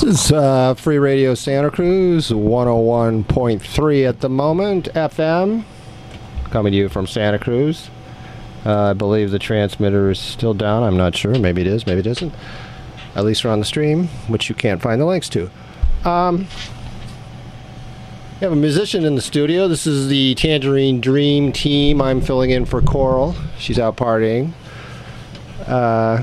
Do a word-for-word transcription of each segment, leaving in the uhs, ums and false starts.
is uh, Free Radio Santa Cruz, one oh one point three at the moment, F M, coming to you from Santa Cruz. Uh, I believe the transmitter is still down. I'm not sure. Maybe it is, maybe it isn't. At least we're on the stream, which you can't find the links to. Um, we have a musician in the studio. This is the Tangerine Dream team. I'm filling in for Coral. She's out partying. Uh,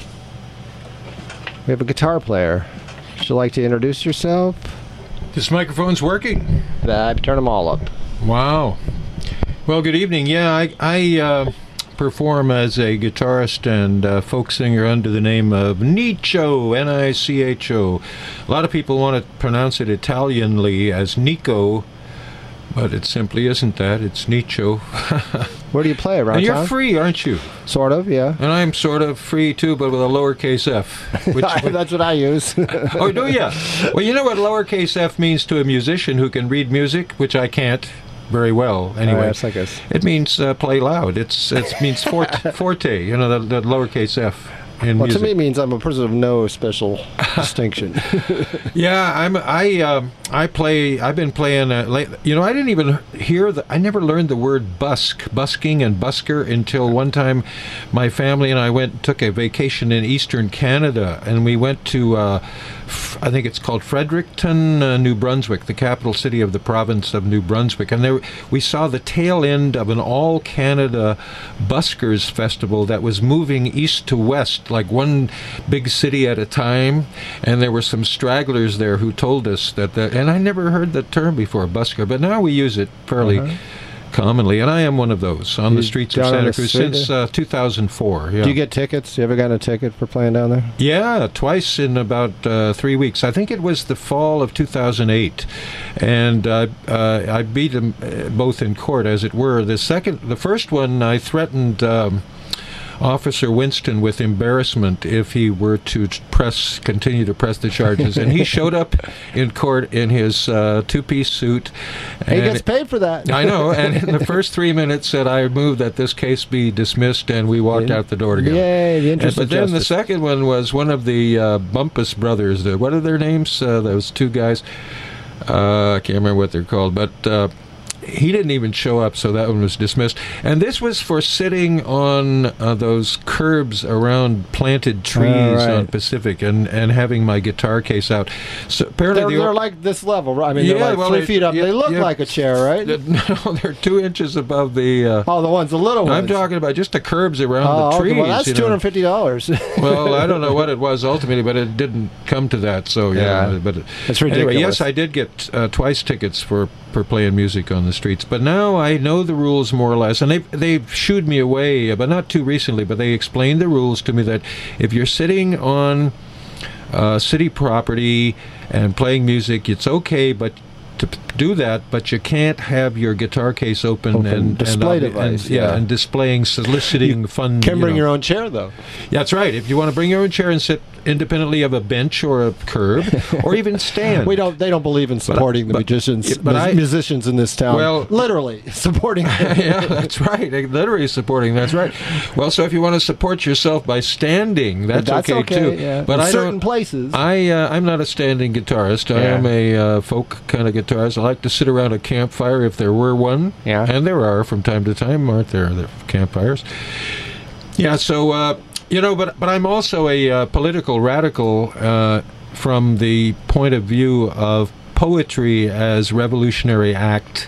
we have a guitar player. Would you like to introduce yourself? This microphone's working. Uh, turn them all up. Wow. Well, good evening. Yeah, I, I uh, perform as a guitarist and uh, folk singer under the name of Nicho, N I C H O. A lot of people want to pronounce it Italianly as Nico, but it simply isn't that. It's Nicho. Where do you play, around and you're town? free, aren't you? Sort of, yeah. And I'm sort of free, too, but with a lowercase f. Which, That's what I use. Oh, do you? Well, you know what lowercase f means to a musician who can read music, which I can't very well, anyway. Oh, yes, I guess. It means uh, play loud. It's It means forte, forte, you know, the, the lowercase f. In well, music. to me, it means I'm a person of no special distinction. Yeah, I'm. I um, I play. I've been playing. Uh, late, you know, I didn't even hear the. I never learned the word busk, busking, and busker until one time, my family and I went took a vacation in eastern Canada, and we went to. Uh, f- I think it's called Fredericton, uh, New Brunswick, the capital city of the province of New Brunswick, and there we saw the tail end of an all Canada buskers festival that was moving east to west, like one big city at a time, and there were some stragglers there who told us that, the, and I never heard the term before, busker, but now we use it fairly uh-huh. commonly, and I am one of those on You the streets of down on Santa the Cruz street since uh, two thousand four. Yeah. Do you get tickets? You ever gotten a ticket for playing down there? Yeah, twice in about uh, three weeks. I think it was the fall of two thousand eight, and uh, uh, I beat them uh, both in court, as it were. The second, the first one, I threatened Um, Officer Winston with embarrassment if he were to press, continue to press the charges, and he showed up in court in his uh, two-piece suit. And he gets paid for that. I know, and in the first three minutes said, I move that this case be dismissed, and we walked In, out the door together. Yay, the interest and, of But then justice. the second one was one of the uh, Bumpus brothers. The, what are their names? Uh, those two guys. Uh, I can't remember what they're called, but uh, he didn't even show up, so that one was dismissed. And this was for sitting on uh, those curbs around planted trees Oh, right. on Pacific and, and having my guitar case out. So apparently They're, the they're like this level, right? I mean, Yeah, they're like well, three they- feet up. yeah, they look yeah. like a chair, right? No, they're two inches above the. Uh, Oh, the ones, the little ones. I'm talking about just the curbs around Oh, the okay, trees. well, that's you two know. hundred fifty dollars. Well, I don't know what it was ultimately, but it didn't come to that. So yeah, Yeah. but That's anyway, ridiculous. yes, I did get uh, twice tickets for, for playing music on the streets. But now I know the rules more or less, and they they've shooed me away, but not too recently. But they explained the rules to me that if you're sitting on uh, city property and playing music, it's okay, but to p- do that, but you can't have your guitar case open, Open and display and, obvi- device, and yeah, yeah. and displaying, soliciting fun. Can you bring know. your own chair, though. Yeah, that's right. If you want to bring your own chair and sit independently of a bench or a curb, or even stand. We don't. They don't believe in supporting the but- musicians. yeah, but mus- I- musicians in this town. Well- literally supporting. Yeah, that's right. They literally supporting. That's right. Well, so if you want to support yourself by standing, that's, That's okay, okay, too. yeah. But In I certain don't. places. I uh, I'm not a standing guitarist. I Yeah. am a uh, folk kind of guitarist. I like to sit around a campfire if there were one. Yeah. And there are from time to time, aren't there? There campfires. Yeah. So uh, you know, but but I'm also a uh, political radical uh, from the point of view of poetry as revolutionary act,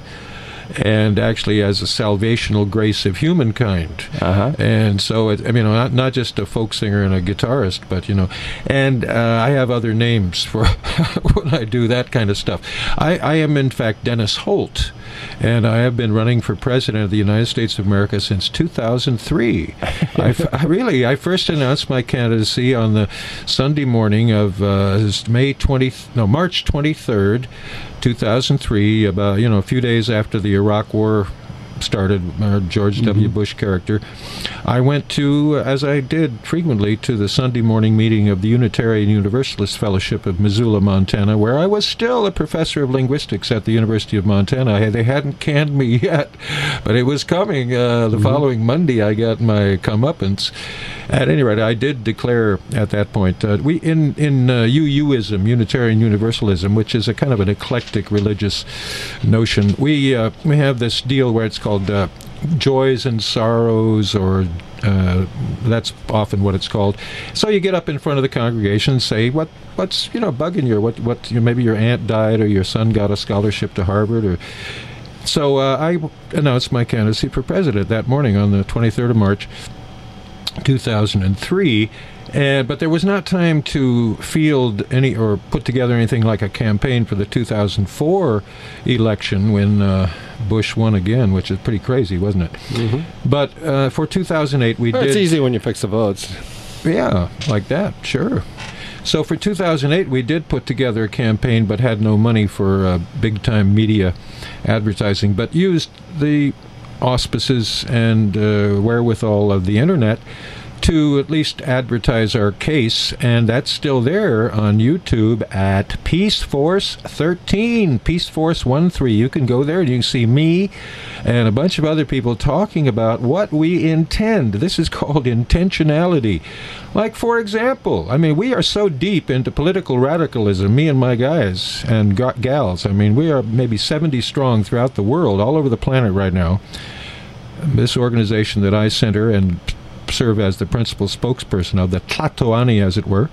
and actually as a salvational grace of humankind. Uh-huh. And so, it, I mean, not, not just a folk singer and a guitarist, but, you know, and uh, I have other names for when I do that kind of stuff. I, I am, in fact, Dennis Holt, and I have been running for president of the United States of America since two thousand three. I, f- I really, I first announced my candidacy on the Sunday morning of uh, May twentieth, no, March twenty-third, two thousand three, about, you know, a few days after the Iraq War started, uh, George mm-hmm. W. Bush character, I went to, as I did frequently, to the Sunday morning meeting of the Unitarian Universalist Fellowship of Missoula, Montana, where I was still a professor of linguistics at the University of Montana. I, they hadn't canned me yet, but it was coming. Uh, the mm-hmm. following Monday, I got my comeuppance. At any rate, I did declare at that point, uh, we in, in uh, U U-ism, Unitarian Universalism, which is a kind of an eclectic religious notion, we, uh, we have this deal where it's called uh, joys and sorrows, or uh, that's often what it's called. So you get up in front of the congregation and say, what, what's, you know, bugging you? What, what, you know, maybe your aunt died, or your son got a scholarship to Harvard, or... So uh, I announced my candidacy for president that morning on the twenty-third of March, two thousand three, and but there was not time to field any or put together anything like a campaign for the two thousand four election when uh, Bush won again, which is pretty crazy, wasn't it? Mm-hmm. But uh, for two thousand eight, we well, did... It's easy when you fix the votes. Yeah, like that, sure. So for two thousand eight, we did put together a campaign, but had no money for uh, big-time media advertising, but used the auspices and uh, wherewithal of the internet to at least advertise our case, and that's still there on YouTube at Peace Force thirteen, Peace Force one three. You can go there and you can see me and a bunch of other people talking about what we intend. This is called intentionality. Like, for example, I mean, we are so deep into political radicalism, me and my guys and g- gals. I mean, we are maybe seventy strong throughout the world, all over the planet right now. This organization that I center and serve as the principal spokesperson of, the Tlatoani, as it were.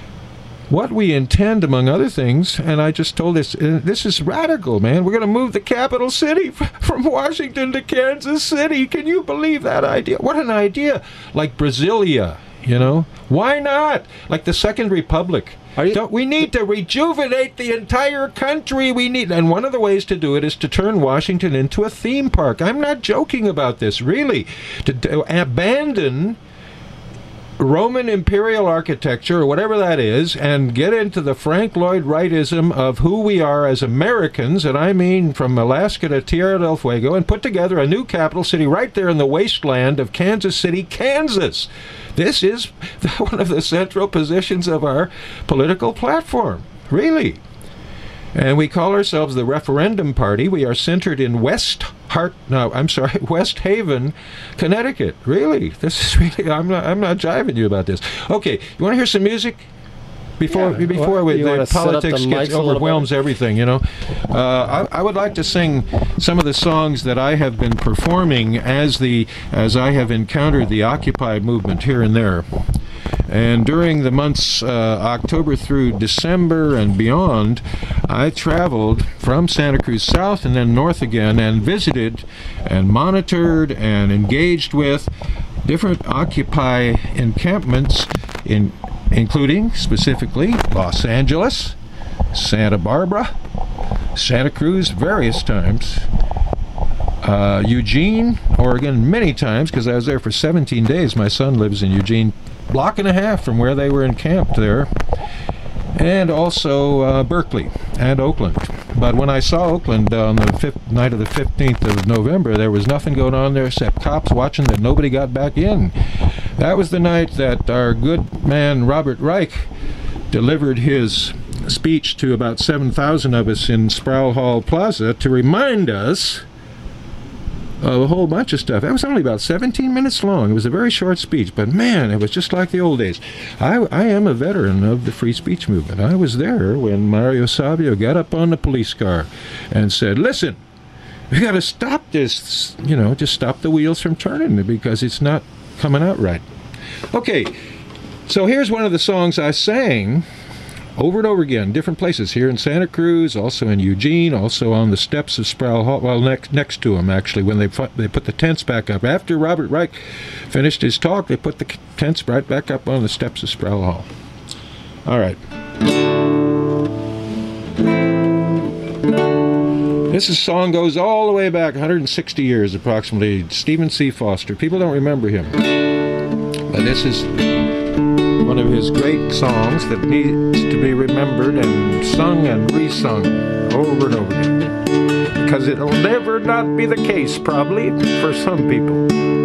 What we intend, among other things, and I just told this, uh, this is radical, man. We're going to move the capital city f- from Washington to Kansas City. Can you believe that idea? What an idea. Like Brasilia, you know? Why not? Like the Second Republic. Are you, Don't, we need to rejuvenate the entire country. We need, and one of the ways to do it is to turn Washington into a theme park. I'm not joking about this, really. To, to abandon Roman imperial architecture, or whatever that is, and get into the Frank Lloyd Wrightism of who we are as Americans, and I mean from Alaska to Tierra del Fuego, and put together a new capital city right there in the wasteland of Kansas City, Kansas. This is one of the central positions of our political platform, really. And we call ourselves the Referendum Party. We are centered in West Hart, no, I'm sorry, West Haven, Connecticut. Really, this is really. I'm not. I'm not jiving you about this. Okay, you want to hear some music? Before yeah. before well, we, the politics the gets overwhelms everything, you know. Uh, I, I would like to sing some of the songs that I have been performing as the as I have encountered the Occupy movement here and there. And during the months uh, October through December and beyond, I traveled from Santa Cruz south and then north again, and visited and monitored and engaged with different Occupy encampments, in including specifically Los Angeles, Santa Barbara, Santa Cruz various times, uh, Eugene, Oregon many times, because I was there for seventeen days. My son lives in Eugene, block and a half from where they were encamped there, and also uh, Berkeley and Oakland. But when I saw Oakland on the fifth, night of the fifteenth of November, there was nothing going on there except cops watching that nobody got back in. That was the night that our good man Robert Reich delivered his speech to about seven thousand of us in Sproul Hall Plaza to remind us of a whole bunch of stuff. That was only about seventeen minutes long. It was a very short speech, but man, it was just like the old days. I, I am a veteran of the free speech movement. I was there when Mario Savio got up on the police car and said, listen, we got to stop this, you know, just stop the wheels from turning because it's not coming out right. Okay, so here's one of the songs I sang over and over again, different places, here in Santa Cruz, also in Eugene, also on the steps of Sproul Hall, well, next next to them, actually, when they they put the tents back up. After Robert Reich finished his talk, they put the tents right back up on the steps of Sproul Hall. All right. This is, song goes all the way back one hundred sixty years, approximately. Stephen C. Foster. People don't remember him. But this is one of his great songs that needs to be remembered and sung and resung over and over again. because it'll never not be the case, probably, for some people.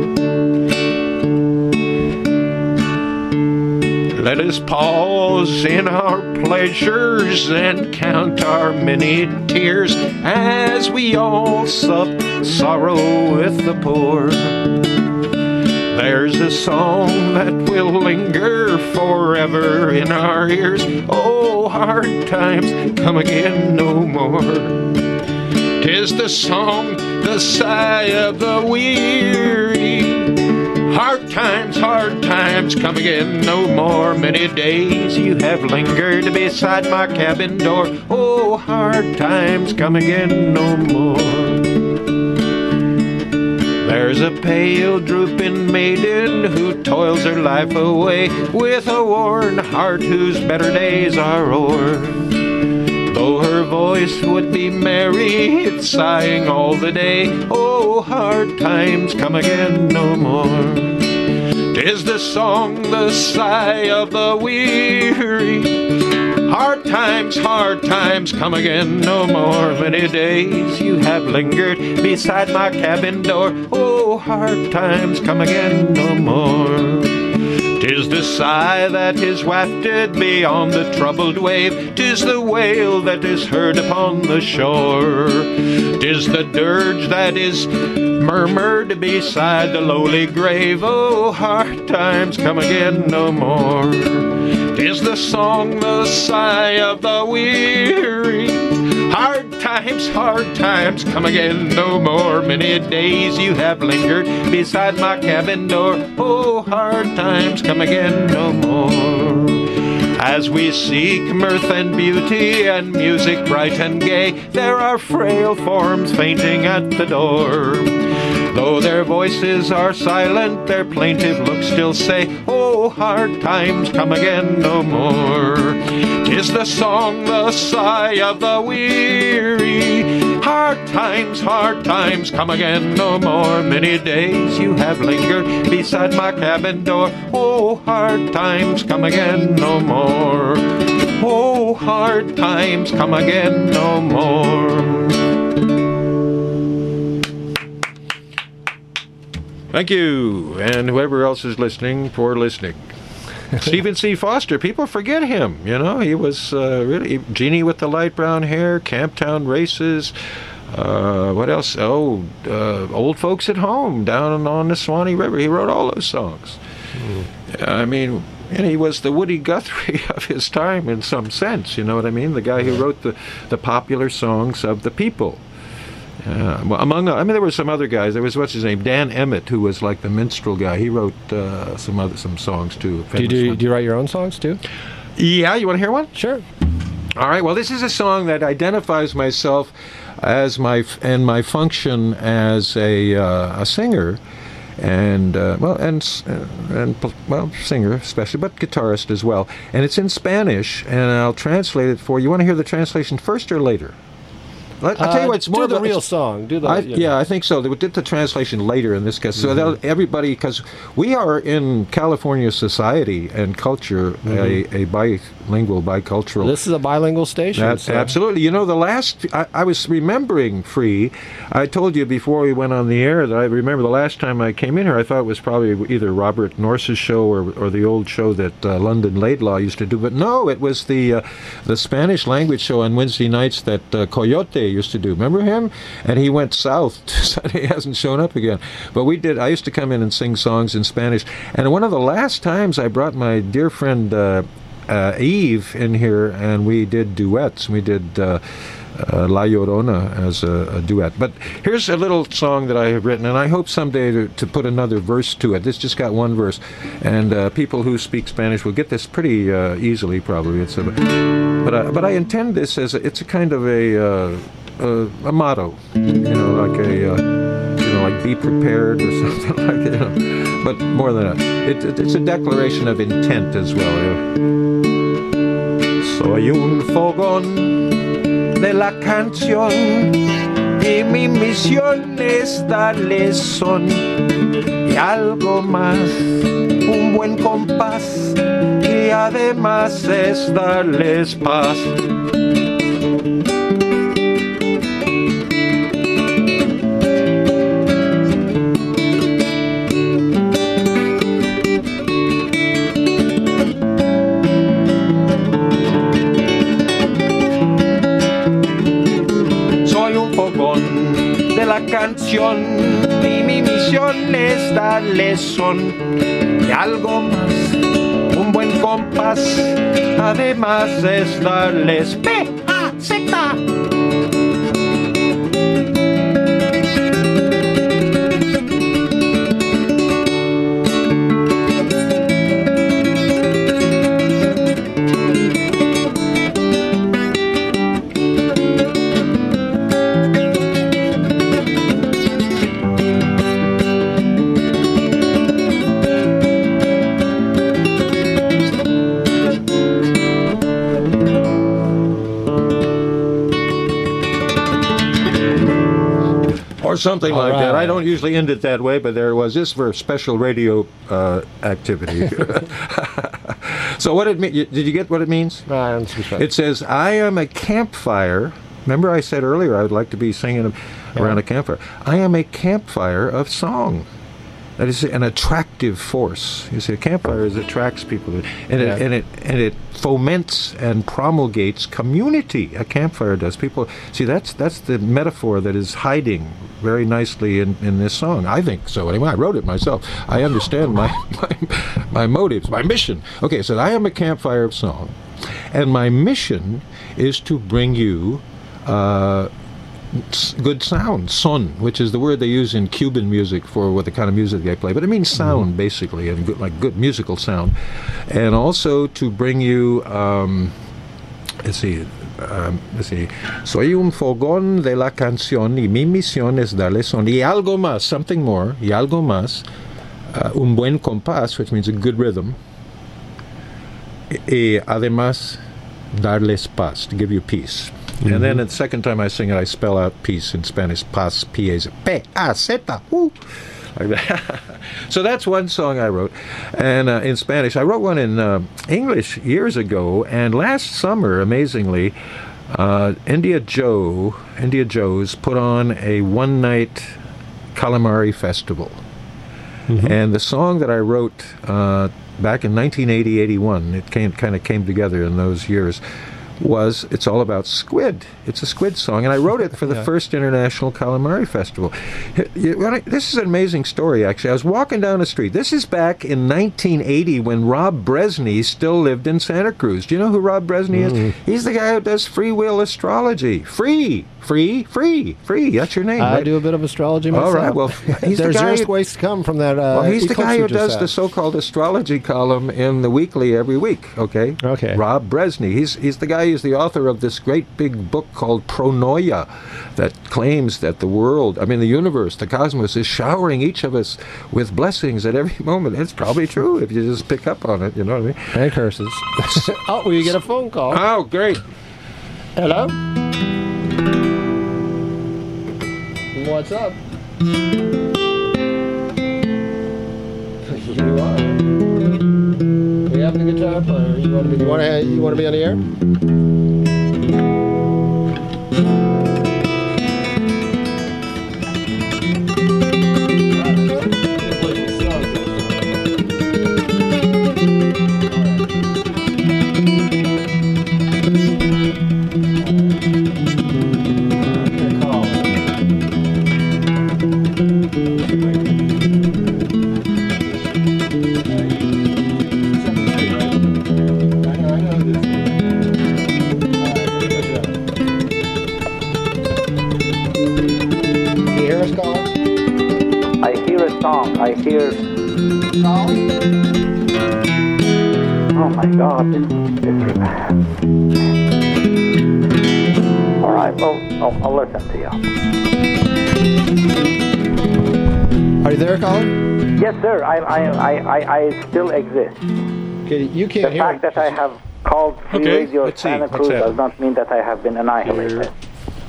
Let us pause in our pleasures and count our many tears as we all sup sorrow with the poor. There's a song that will linger forever in our ears. Oh, hard times come again no more. 'Tis the song, the sigh of the weary. Hard times, hard times come again no more. Many days you have lingered beside my cabin door. Oh, hard times come again no more. There's a pale, drooping maiden who toils her life away with a worn heart whose better days are o'er. Though her voice would be merry, it's sighing all the day. Oh, hard times come again no more. 'Tis the song, the sigh of the weary. Hard times, hard times come again no more. Many days you have lingered beside my cabin door. Oh, hard times come again no more. 'Tis the sigh that is wafted beyond the troubled wave. 'Tis the wail that is heard upon the shore. 'Tis the dirge that is murmured beside the lowly grave. Oh, hard times come again no more. 'Tis the song, the sigh of the weary. Hard times, hard times come again no more. Many days you have lingered beside my cabin door. Oh, hard times come again no more. As we seek mirth and beauty and music bright and gay, there are frail forms fainting at the door. Though their voices are silent, their plaintive looks still say, oh, hard times come again no more. 'Tis the song, the sigh of the weary. Hard times, hard times come again no more. Many days you have lingered beside my cabin door. Oh, hard times come again no more. Oh, hard times come again no more. Thank you, and whoever else is listening for listening. Stephen C. Foster, people forget him, you know. He was uh, really Jeannie with the light brown hair, Camptown Races, uh, what else? Oh, uh, Old Folks at Home, down on the Swanee River. He wrote all those songs. Mm. I mean, and he was the Woody Guthrie of his time in some sense, you know what I mean? The guy who wrote the, the popular songs of the people. Uh, well, among, I mean, there were some other guys. There was, what's his name, Dan Emmett, who was like the minstrel guy. He wrote uh, some other some songs too. Do you do, do you write your own songs too? Yeah, you want to hear one? Sure. All right. Well, this is a song that identifies myself as my and my function as a uh, a singer, and uh, well, and and well, singer especially, but guitarist as well. And it's in Spanish, and I'll translate it for you. You want to hear the translation first or later? I'll tell you what, it's uh, more do the of a, real song. Do the I, you know. Yeah, I think so. They did the translation later in this case, so mm-hmm. that everybody, because we are in California society and culture mm-hmm. a, a bilingual, bicultural. This is a bilingual station. That, so. Absolutely. You know, the last I, I was remembering Free. I told you before we went on the air that I remember the last time I came in here. I thought it was probably either Robert Norse's show or or the old show that uh, London Laidlaw used to do, but no, it was the uh, the Spanish language show on Wednesday nights that uh, Coyote used to do. Remember him? And he went south. He hasn't shown up again. But we did. I used to come in and sing songs in Spanish. And one of the last times I brought my dear friend uh, uh, Eve in here, and we did duets. We did uh, uh, La Llorona as a, a duet. But here's a little song that I have written, and I hope someday to, to put another verse to it. This just got one verse, and uh, people who speak Spanish will get this pretty uh, easily, probably. It's a, but uh, but I intend this as a, it's a kind of a uh, Uh, a motto, you know, like a, uh, you know, like be prepared or something like that. You know. But more than that, it, it, it's a declaration of intent as well. You know. Soy un fogón de la canción y mi misión es darles son y algo más, un buen compás y además es darles paz. canción y mi misión es darles son y algo más, un buen compás, además es darles P A Z. Or something All like right. that. I don't usually end it that way, but there was this for special radio uh, activity. So what it mean? Did you get what it means? Uh, It says, "I am a campfire." Remember, I said earlier I would like to be singing around a campfire. I am a campfire of song. That is an attractive force. You see, a campfire is attracts people, and it Yeah. and it and it foments and promulgates community. A campfire does. People see that's that's the metaphor that is hiding very nicely in, in this song. I think so. Anyway, I wrote it myself. I understand my my, my motives, my mission. Okay, so I am a campfire of song, and my mission is to bring you. Uh, good sound, son, which is the word they use in Cuban music for what the kind of music they play, but it means sound mm-hmm. basically, and good, like good musical sound, and also to bring you. Um, let's see, um, let's see. Soy un fogón de la canción y mi misión es darle son y algo más, something more, y algo más, uh, un buen compás, which means a good rhythm, y además darles paz, to give you peace. Mm-hmm. And then the second time I sing it, I spell out peace in Spanish. Paz, P A Z, P A Z, woo. Like that. So that's one song I wrote, and uh, in Spanish. I wrote one in uh, English years ago, and last summer, amazingly, uh, India Joe, India Joe's put on a one-night calamari festival. Mm-hmm. And the song that I wrote uh, back in nineteen eighty, eighty-one, it came kind of came together in those years, was it's all about squid. It's a squid song, and I wrote it for the yeah. first International Calamari Festival. This is an amazing story, actually. I was walking down the street. This is back in nineteen eighty when Rob Bresney still lived in Santa Cruz. Do you know who Rob Bresney mm. is? He's the guy who does free will astrology. Free, free, free, free. That's your name, I right? do a bit of astrology myself. All right, well, he's There's the guy just ways to come from that. Uh, well, he's the guy who does had. the so-called astrology column in the Weekly every week, okay? Okay. Rob Bresney. He's, he's the guy who's the author of this great big book called Pronoia that claims that the world, I mean the universe, the cosmos, is showering each of us with blessings at every moment. It's probably true if you just pick up on it, you know what I mean? And curses. Oh, well, you get a phone call. Oh, great. Hello? What's up? You are. We have the guitar player. You want to be? You want to? You want to be on the air? I hear. Oh my God! This, this All right. Well, I'll, I'll listen to you. Are you there, caller? Yes, sir. I I I I, I still exist. Okay, you can't the hear. The fact that I have called Free okay, Radio Santa Cruz does not mean that I have been annihilated. Here.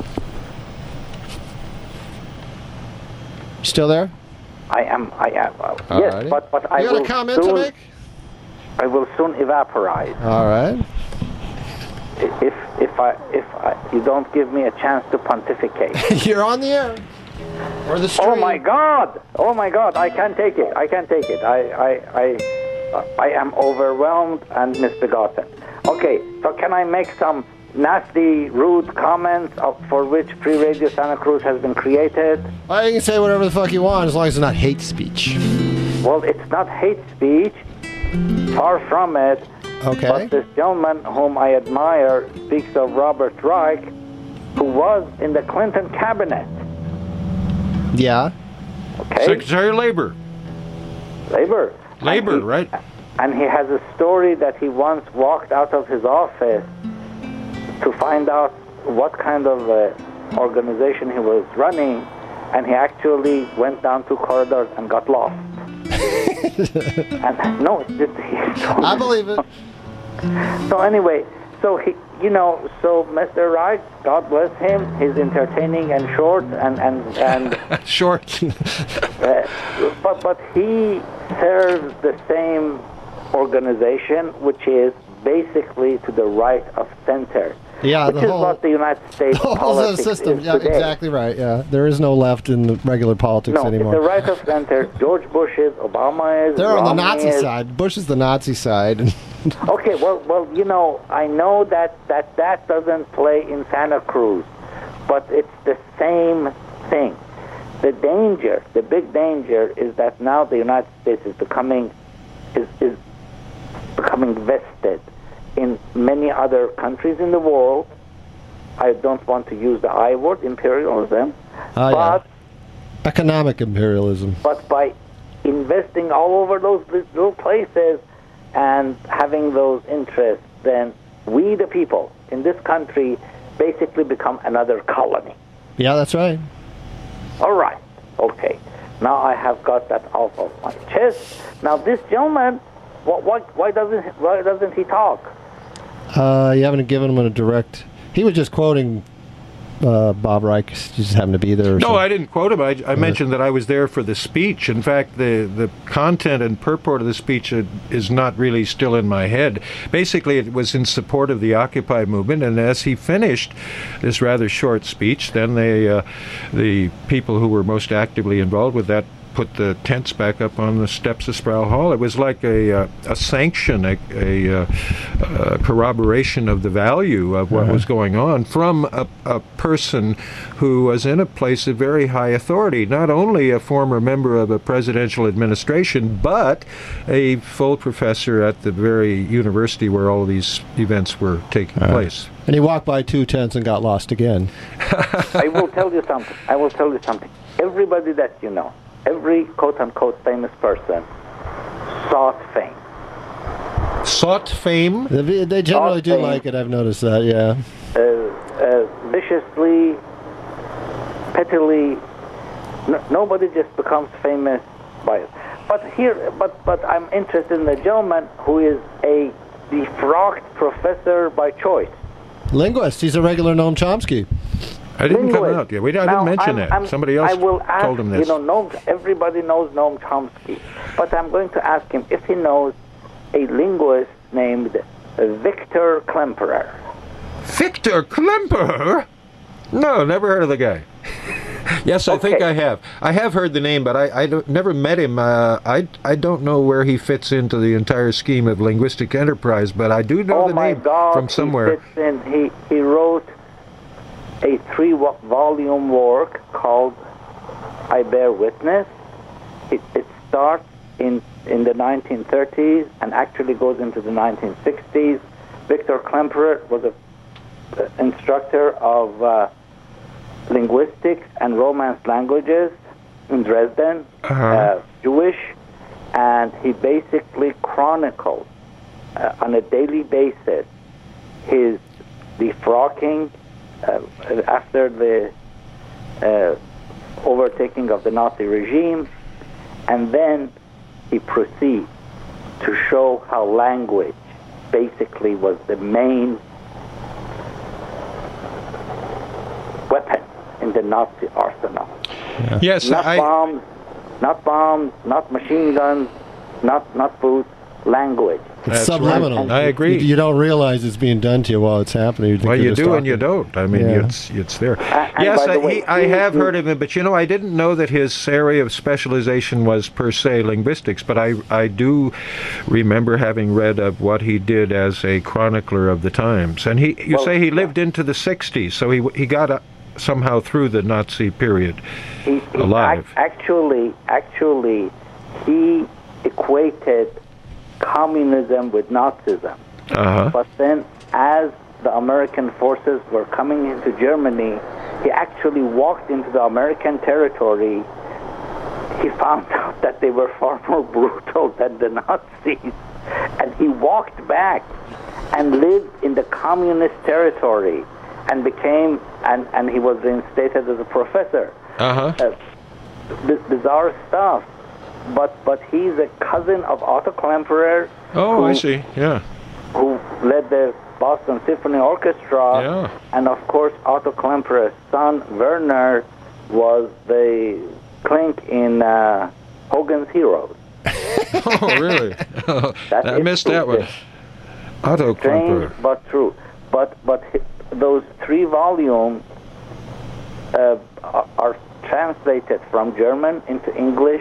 Still there? I am. I am. Uh, yes, righty. but but I you will got a comment soon, to make? I will soon evaporate. All right. If if I if I, you don't give me a chance to pontificate. You're on the air. Or the stream. Oh my God! Oh my God! I can't take it. I can't take it. I I I, uh, I am overwhelmed and misbegotten. Okay, so can I make some nasty, rude comments of, for which Free Radio Santa Cruz has been created. Well, you can say whatever the fuck you want as long as it's not hate speech. Well, it's not hate speech. Far from it. Okay. But this gentleman whom I admire speaks of Robert Reich, who was in the Clinton cabinet. Yeah. Okay. Secretary of Labor. Labor. Labor, And he- right? And he has a story that he once walked out of his office to find out what kind of uh, organization he was running, and he actually went down two corridors and got lost. and no, it's just his story. I believe it. So anyway, so he, you know, so Mister Reich, God bless him, he's entertaining and short and and and. Short. uh, but but he serves the same organization, which is basically to the right of center. Yeah, which the is whole, what the United States the whole politics system. is Yeah, today. exactly right. Yeah, there is no left in the regular politics No, anymore. it's the right of center. George Bush is, Obama is. They're on the Romney Nazi is. side. Bush is the Nazi side. Okay, well, well, you know, I know that, that that doesn't play in Santa Cruz, but it's the same thing. The danger, the big danger, is that now the United States is becoming is is becoming vested in many other countries in the world. I don't want to use the I word, imperialism, Oh, but yeah. Economic imperialism. but by investing all over those little places and having those interests, then we, the people in this country, basically become another colony. Yeah, that's right. All right, okay. Now I have got that off of my chest. Now this gentleman, what, what, why doesn't why doesn't he talk? Uh, you haven't given him a direct. He was just quoting uh, Bob Reich. He just happened to be there. Or No, something. I didn't quote him. I, I mentioned that I was there for the speech. In fact, the, the content and purport of the speech is not really still in my head. Basically, it was in support of the Occupy movement, and as he finished this rather short speech, then they, uh, the people who were most actively involved with that put the tents back up on the steps of Sproul Hall. It was like a uh, a sanction, a, a, uh, a corroboration of the value of what Uh-huh. was going on from a, a person who was in a place of very high authority, not only a former member of a presidential administration, but a full professor at the very university where all these events were taking Uh-huh. place. And he walked by two tents and got lost again. I will tell you something. I will tell you something. Everybody that you know, every quote-unquote famous person sought fame. Sought fame. They, they generally do Fame. like it. I've noticed that. Yeah. Uh, uh, viciously, pettily, no, nobody just becomes famous by it. But here, but but I'm interested in the gentleman who is a defrocked professor by choice. Linguist. He's a regular Noam Chomsky. I didn't come Linguist. out yet. We, I Now, didn't mention I'm- that. I'm- Somebody else I will ask, told him this. You know, Noam, everybody knows Noam Chomsky, but I'm going to ask him if he knows a linguist named Victor Klemperer. Victor Klemperer? No, never heard of the guy. Yes, I think Okay. I have. I have heard the name, but I, I don't, never met him. Uh, I, I don't know where he fits into the entire scheme of linguistic enterprise, but I do know Oh the my name God! from somewhere. He, fits in, he he wrote a three-volume work called "I Bear Witness." It, it starts in in the nineteen thirties and actually goes into the nineteen sixties. Victor Klemperer was a uh, instructor of uh, linguistics and Romance languages in Dresden, Uh-huh. uh, Jewish, and he basically chronicled uh, on a daily basis his defrocking uh, after the uh, overtaking of the Nazi regime, and then he proceeds to show how language basically was the main weapon in the Nazi arsenal. Yes, Not I, bombs, not bombs, not machine guns, not not boots, language. That's subliminal. right. I agree. You, you don't realize it's being done to you while it's happening. You think Well, you're you just do and talking. you don't. I mean, Yeah. it's it's there. Uh, and yes, by I, the way, he, I he- have he- heard of him, but you know, I didn't know that his area of specialization was per se linguistics. But I I do remember having read of what he did as a chronicler of the times. And he, you Well, say he lived into the sixties, so he he got uh, somehow through the Nazi period. He, he alive. ac- actually, actually, he equated communism with Nazism. Uh huh. But then, as the American forces were coming into Germany, he actually walked into the American territory. He found out that they were far more brutal than the Nazis. And he walked back and lived in the communist territory and became, and, and he was reinstated as a professor. Uh-huh. Uh, b- bizarre stuff. But but he's a cousin of Otto Klemperer, Oh, who, I see. Yeah. who led the Boston Symphony Orchestra. Yeah. And of course, Otto Klemperer's son, Werner, was the clink in uh, Hogan's Heroes. Oh, really? That I is missed true. that one. Otto Strange, Klemperer. but true. But but hi- those three volumes uh, are, are translated from German into English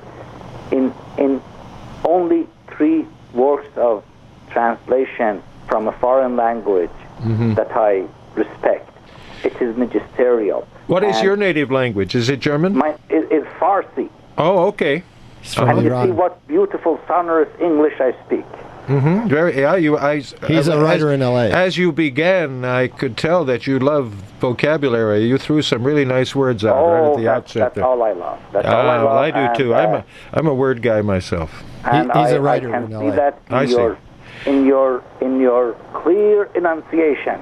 in in only three works of translation from a foreign language Mm-hmm. that I respect. It is magisterial. What is And your native language? Is it German? My it is Farsi. Oh, okay. It's from And you Iran. see what beautiful sonorous English I speak. Mm-hmm. Very. Yeah. You. I. He's a writer as, in L A. As you began, I could tell that you love vocabulary. You threw some really nice words out right Oh, at the that's, outset that's there. all I love. That's Ah, all I love. well, I do and, too. uh, I'm a I'm a word guy myself. and He- he's I, a writer I can in see L A. that in I see. your in your in your clear enunciation.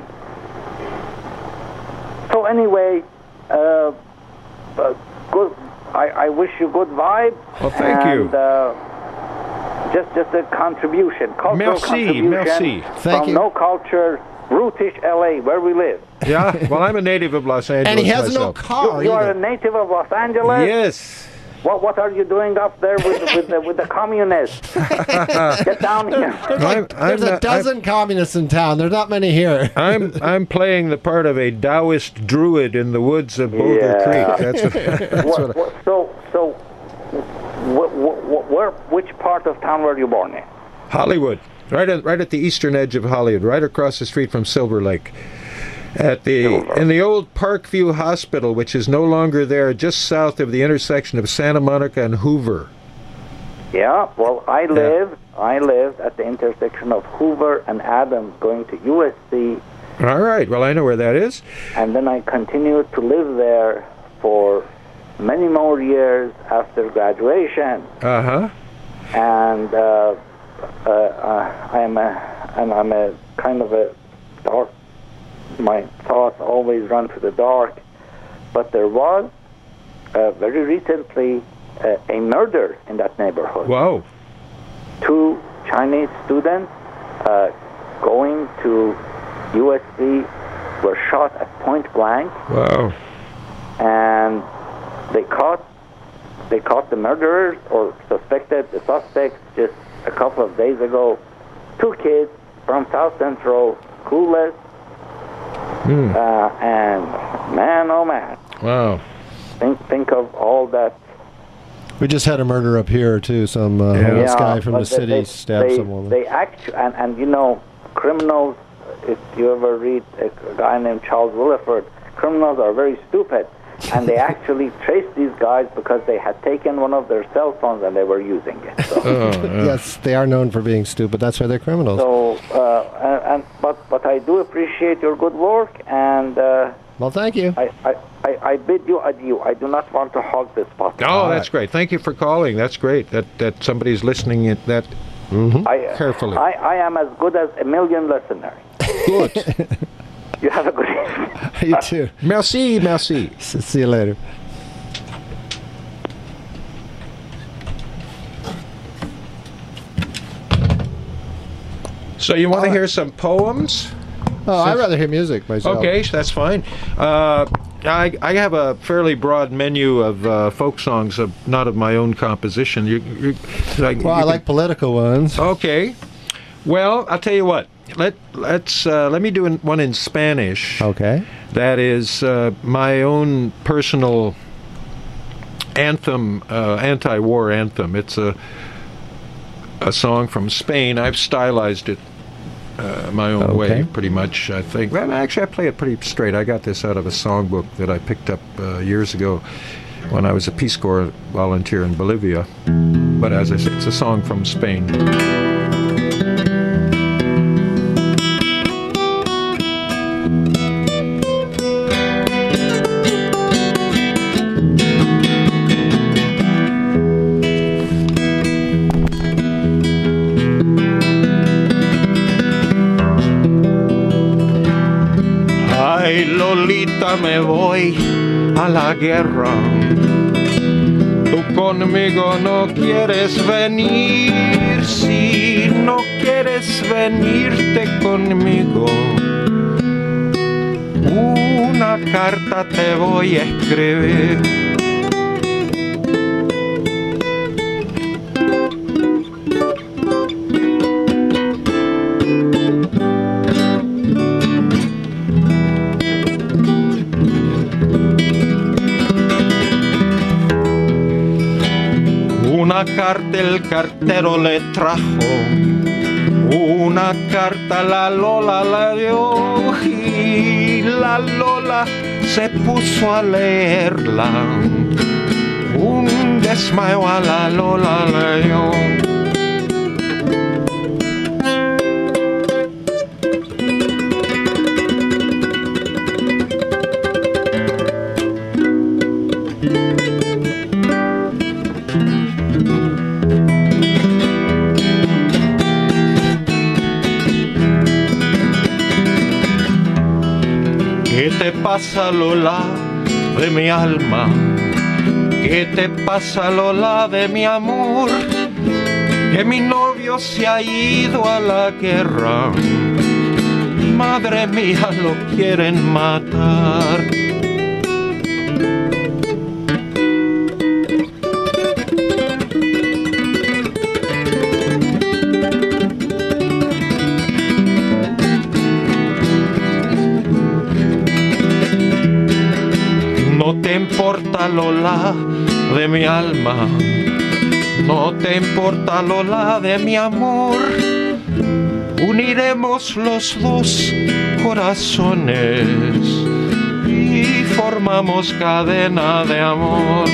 So anyway, uh, uh, good. I, I wish you good vibes. Well, thank and, you. Uh, just just a contribution, cultural Merci, contribution merci. Thank from you. no culture, brutish L A, where we live. Yeah. Well, I'm a native of Los Angeles And he has no myself. car you, you are a either. native of Los Angeles. Yes. What what are you doing up there with with the, with the communists? Get down here. There's, like, I'm- I'm there's a not- dozen communists in town. There's not many here. I'm I'm playing the part of a Taoist druid in the woods of Boulder Yeah. Creek. That's what, that's What, what I, what, so so, wh- wh- where which part of town were you born in? Hollywood, right at right at the eastern edge of Hollywood, right across the street from Silver Lake. At the in the old Parkview Hospital, which is no longer there, just south of the intersection of Santa Monica and Hoover. Yeah, well, I lived I lived at the intersection of Hoover and Adams, going to U S C, All right. Well, I know where that is. and then I continued to live there for many more years after graduation. Uh huh. And uh, uh, uh, I'm a and I'm a kind of a dark. My thoughts always run to the dark, but there was uh, very recently uh, a murder in that neighborhood. Wow. Two Chinese students uh, going to U S C were shot at point blank, Wow. and they caught they caught the murderers or suspected the suspects just a couple of days ago. Two kids from South Central, clueless, Hmm. uh, and man, oh man, Wow. think think of all that. We just had a murder up here too. Some uh, Yeah. homeless Yeah, guy from but the they- city they, stabbed they, someone. They act and and you know, criminals. If you ever read a guy named Charles Willeford, criminals are very stupid, and they actually traced these guys because they had taken one of their cell phones and they were using it. So, Oh, yeah. Yes, they are known for being stupid. That's why they're criminals. so uh, and, and but but I do appreciate your good work, and uh, Well, thank you. I, I, I, I bid you adieu. I do not want to hog this spot. Oh, All that's right. great. Thank you for calling. That's great. That that somebody's listening. At that. I, Carefully. I, I am as good as a million listeners. Good. You have a good evening. You too. Merci. Merci. S- See you later. So you want to hear some poems? Oh, I'd rather hear music myself. Okay, that's fine. Uh, I, I have a fairly broad menu of uh, folk songs, of, not of my own composition. You, you, like, Well, you I like can- political ones. Okay. Well, I'll tell you what. Let let's uh, let me do one in Spanish. Okay. That is uh, my own personal anthem, uh, anti-war anthem. It's a a song from Spain. I've stylized it uh, my own Okay. way, pretty much. I think. Well, actually, I play it pretty straight. I got this out of a songbook that I picked up uh, years ago when I was a Peace Corps volunteer in Bolivia. But as I said, it's a song from Spain. Ay, Lolita, me voy a la guerra. Tú conmigo no quieres venir. Si no quieres venirte conmigo, una carta te voy a escribir. Una carta el cartero le trajo, una carta la Lola la dio y la Lola se puso a leerla. Un desmayo a la Lola le dio. ¿Qué te pasa, Lola, de mi alma? ¿Qué te pasa, Lola, de mi amor? Que mi novio se ha ido a la guerra. Madre mía, lo quieren matar. No te importa, Lola, de mi alma. No te importa, Lola, de mi amor. Uniremos los dos corazones y formamos cadena de amor.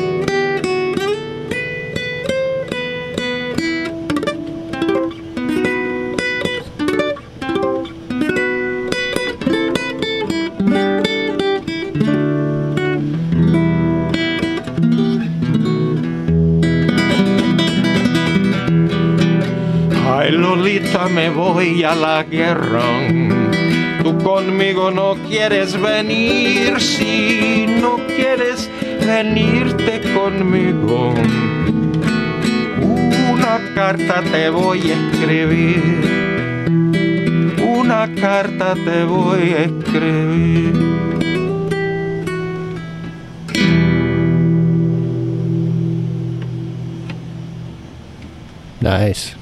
Ay, Lolita, me voy a la guerra. Tú conmigo no quieres venir. Si no quieres venirte conmigo, una carta te voy a escribir. Una carta te voy a escribir. Nice.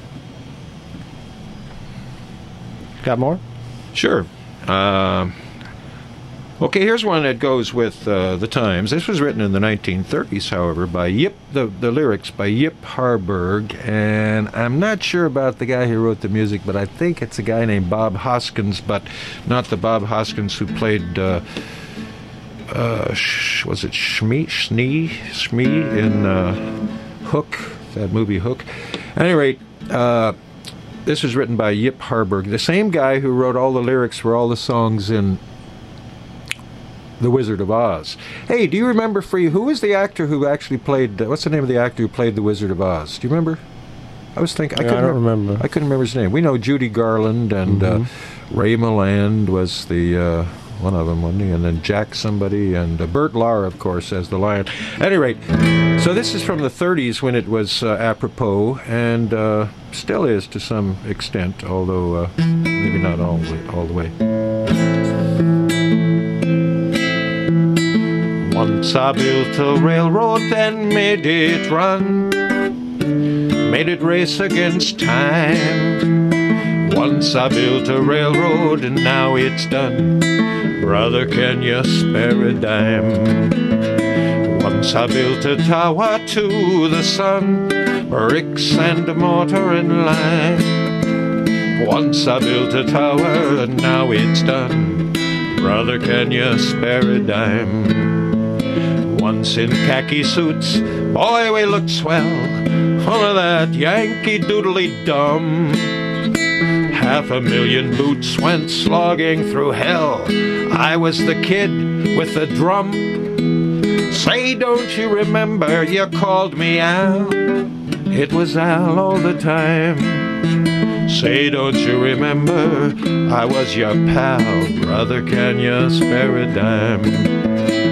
Got more? Sure. Uh, okay, here's one that goes with uh, the times. This was written in the nineteen thirties, however, by Yip, the, the lyrics by Yip Harburg, and I'm not sure about the guy who wrote the music, but I think it's a guy named Bob Hoskins, but not the Bob Hoskins who played, uh, uh, sh- was it Shmee, Snee, Shmee in uh, Hook, that movie Hook. At any rate, uh, this was written by Yip Harburg, the same guy who wrote all the lyrics for all the songs in The Wizard of Oz. Hey, do you remember, for you, who was the actor who actually played, uh, what's the name of the actor who played The Wizard of Oz? Do you remember? I was thinking, I Yeah, couldn't I don't rem- remember. I couldn't remember his name. We know Judy Garland and Mhm. uh, Ray Milland was the, uh, one of them, wasn't he? And then Jack somebody, and uh, Bert Lahr, of course, as the lion. At any rate, so this is from the thirties when it was uh, apropos, and uh, still is to some extent, although uh, maybe not all the way. All the way. Once I built a railroad and made it run, made it race against time. Once I built a railroad and now it's done. Brother, can you spare a dime? Once I built a tower to the sun, bricks and mortar and lime. Once I built a tower and now it's done. Brother, can you spare a dime? Once in khaki suits, boy, we looked swell, full of that Yankee doodly-dum. Half a million boots went slogging through hell. I was the kid with the drum. Say, don't you remember you called me Al? It was Al all the time. Say, don't you remember I was your pal? Brother, can you spare a dime?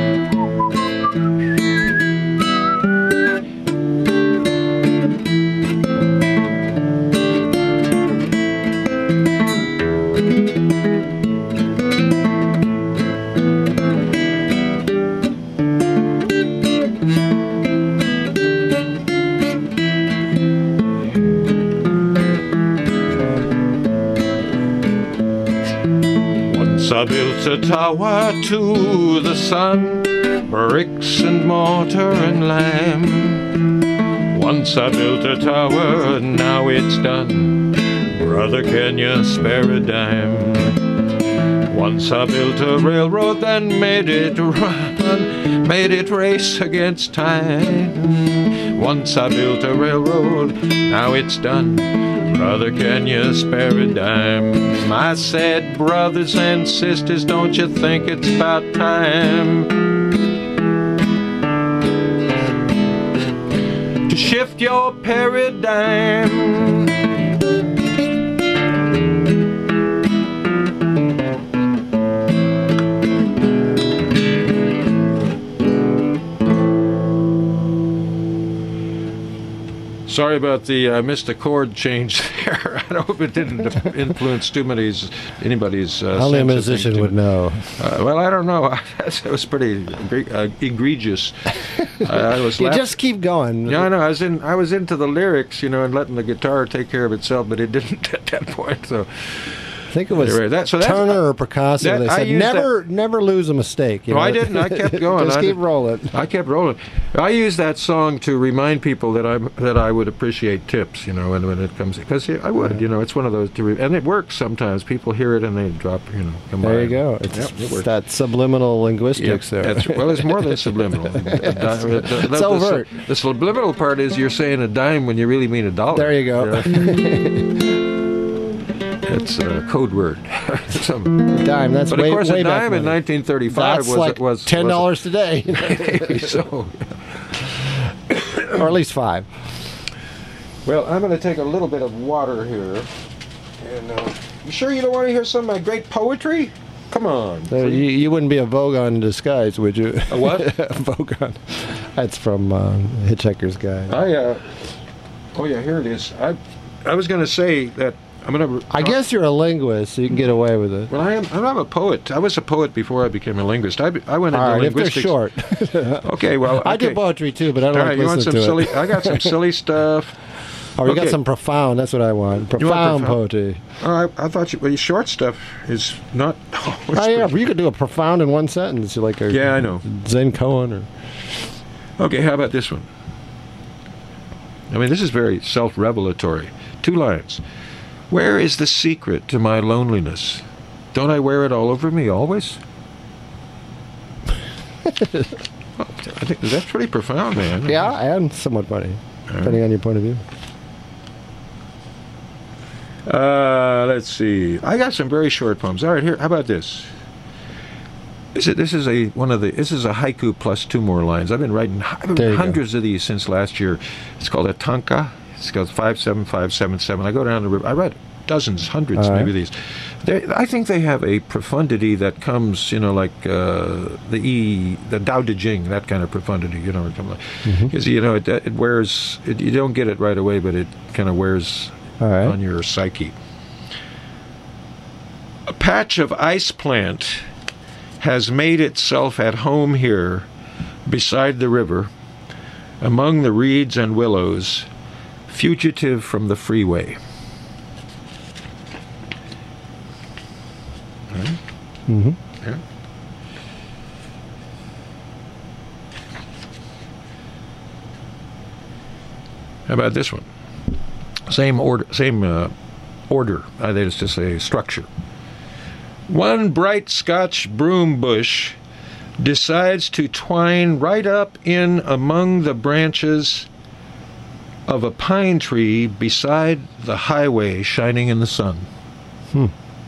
I built a tower to the sun, bricks and mortar and lime. Once I built a tower, now it's done. Brother, can you spare a dime? Once I built a railroad, then made it run, made it race against time. Once I built a railroad, now it's done. Brother, can you spare a dime? I said, brothers and sisters, don't you think it's about time to shift your paradigm? Sorry about the uh, missed the chord change there. I hope it didn't influence too many anybody's. Uh, Only a musician would know. Uh, well, I don't know. It was pretty uh, egregious. I, I was. You laugh- just keep going. Yeah, I know. I was in. I was into the lyrics, you know, and letting the guitar take care of itself, but it didn't at that point. So. I think it was Anyway, that- so that's- Turner or Picasso. that- They I said used never, never lose a mistake. You No, know? I didn't. I kept going. Just I keep did- rolling. I kept rolling. I use that song to remind people that I that I would appreciate tips, you know, when when it comes because I would, you know, it's one of those to re- and it works sometimes. People hear it and they drop, you know. Come There by. you go. It's Yep, it works. that subliminal linguistics Yeah, there. that's, well, it's more than subliminal. A di- the, the, It's the, overt. The, the subliminal part is you're saying a dime when you really mean a dollar. There you go. know? It's a code word. Some, Dime. That's but way, of course, way a back dime in money. nineteen thirty-five That's was like was ten dollars was, today, maybe so. or at least five. Well, I'm going to take a little bit of water here. And uh, you sure you don't want to hear some of my great poetry? Come on. So you, you wouldn't be a Vogon in disguise, would you? A what? A Vogon. That's from uh, Hitchhiker's Guide. I uh, oh yeah, here it is. I I was going to say that I'm going to. I guess you're a linguist, so you can get away with it. Well, I am. I'm a poet. I was a poet before I became a linguist. I, I went into All right, if they're linguistics. short. Okay, well, okay. I do poetry too, but I don't All like right, you want listening some to silly? it. I got some silly stuff. Oh, you got okay. some profound. That's what I want. You want Profound profound? poetry. Oh, I, I thought you. Well, your short stuff is not. Oh, it's Oh, yeah, pretty- you could do a profound in one sentence, like a Yeah, I know. Zen Cohen or. Okay, how about this one? I mean, this is very self-revelatory. Two lines. Where is the secret to my loneliness? Don't I wear it all over me always? Well, I think that's pretty profound, man. Yeah, and somewhat funny, depending on your point of view. Uh, let's see. I got some very short poems. All right, here. How about this? This is, this is a one of the. This is a haiku plus two more lines. I've been writing I've There been you go. hundreds of these since last year. It's called a tanka. It's called five seven five seven seven. I go down the river. I read dozens, hundreds, All right. maybe these. They, I think they have a profundity that comes, you know, like uh, the E, the Tao Te Ching, that kind of profundity, you know, because Mm-hmm. you know it, it wears. It, you don't get it right away, but it kind of wears All right. on your psyche. A patch of ice plant has made itself at home here beside the river, among the reeds and willows, fugitive from the freeway. Mm-hmm. Yeah. How about this one? Same order, same uh, order. Uh, that is to say, structure. One bright Scotch broom bush decides to twine right up in among the branches of a pine tree beside the highway shining in the sun. Hmm.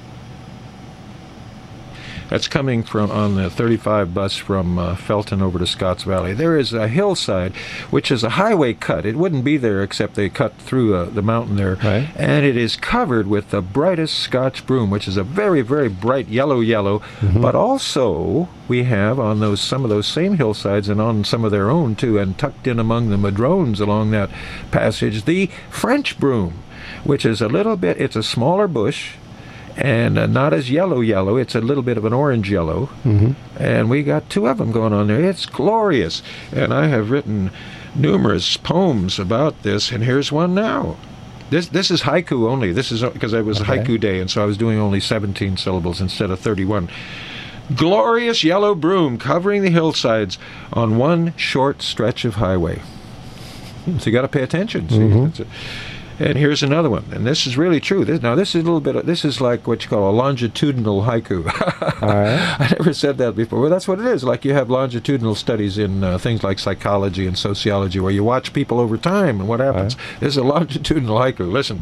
That's coming from on the thirty-five bus from uh, Felton over to Scotts Valley. There is a hillside, which is a highway cut. It wouldn't be there except they cut through uh, the mountain there. Right. And it is covered with the brightest Scotch broom, which is a very, very bright yellow yellow. Mm-hmm. But also we have on those some of those same hillsides and on some of their own too, and tucked in among the madrones along that passage, the French broom, which is a little bit, it's a smaller bush, and uh, not as yellow yellow. It's a little bit of an orange yellow. Mm-hmm. And we got two of them going on there. It's glorious. And I have written numerous poems about this, and here's one now. This this is haiku only. This is because it was Okay. haiku day, and so I was doing only seventeen syllables instead of thirty-one. Glorious yellow broom covering the hillsides on one short stretch of highway. So you got to pay attention. See? Mhm. It's a- And here's another one, and this is really true. This, now, this is a little bit. Of, this is like what you call a longitudinal haiku. All right. I never said that before. Well, that's what it is. Like you have longitudinal studies in uh, things like psychology and sociology, where you watch people over time and what happens. Right. This is a longitudinal haiku. Listen.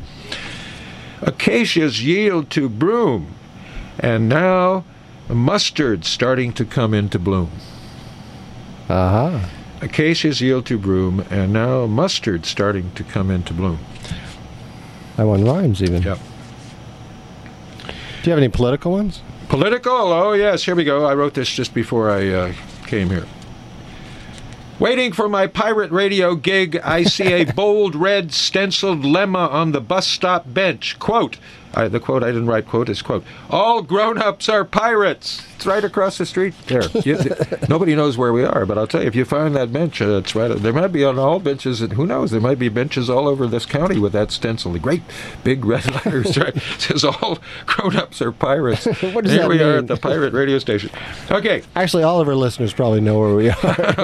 Acacias yield to broom, and now mustard starting to come into bloom. Uh-huh. Acacias yield to broom, and now mustard starting to come into bloom. That one rhymes even. Yep. Do you have any political ones? Political? Oh, yes. Here we go. I wrote this just before I uh, came here. Waiting for my pirate radio gig, I see a bold red stenciled lemma on the bus stop bench. Quote, I, the quote I didn't write, quote, is quote, all grown-ups are pirates. It's right across the street there. You, th- nobody knows where we are, but I'll tell you, if you find that bench, uh, it's right. There might be on all benches, and who knows, there might be benches all over this county with that stencil. The great big red letters, right? It says all grown-ups are pirates. What does Here that we are mean? at the pirate radio station. Okay. Actually, all of our listeners probably know where we are.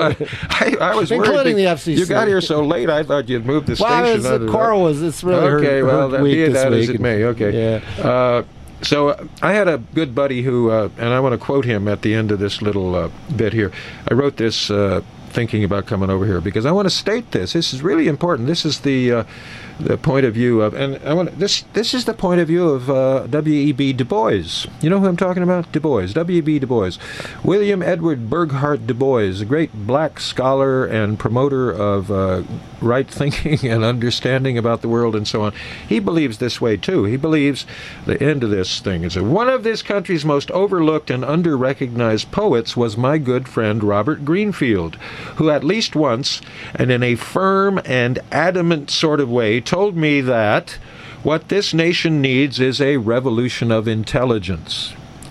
I, I was Including worried. the F C C. You got here so late, I thought you'd moved the Well, station. it's, I the don't know. Coral was, it's really Okay, her, well, her that, week be it this that week. as it may. Okay. Yeah. Uh, so uh, I had a good buddy who, uh, and I want to quote him at the end of this little uh, bit here. I wrote this uh, thinking about coming over here because I want to state this. This is really important. This is the uh, the point of view of, and I want this. This is the point of view of uh, W E B Du Bois. You know who I'm talking about? Du Bois. W E B Du Bois. William Edward Burghardt Du Bois, a great black scholar and promoter of uh, right thinking and understanding about the world and so on. He believes this way too. He believes the end of this thing is that one of this country's most overlooked and under-recognized poets was my good friend Robert Greenfield, who at least once, and in a firm and adamant sort of way, told me that what this nation needs is a revolution of intelligence.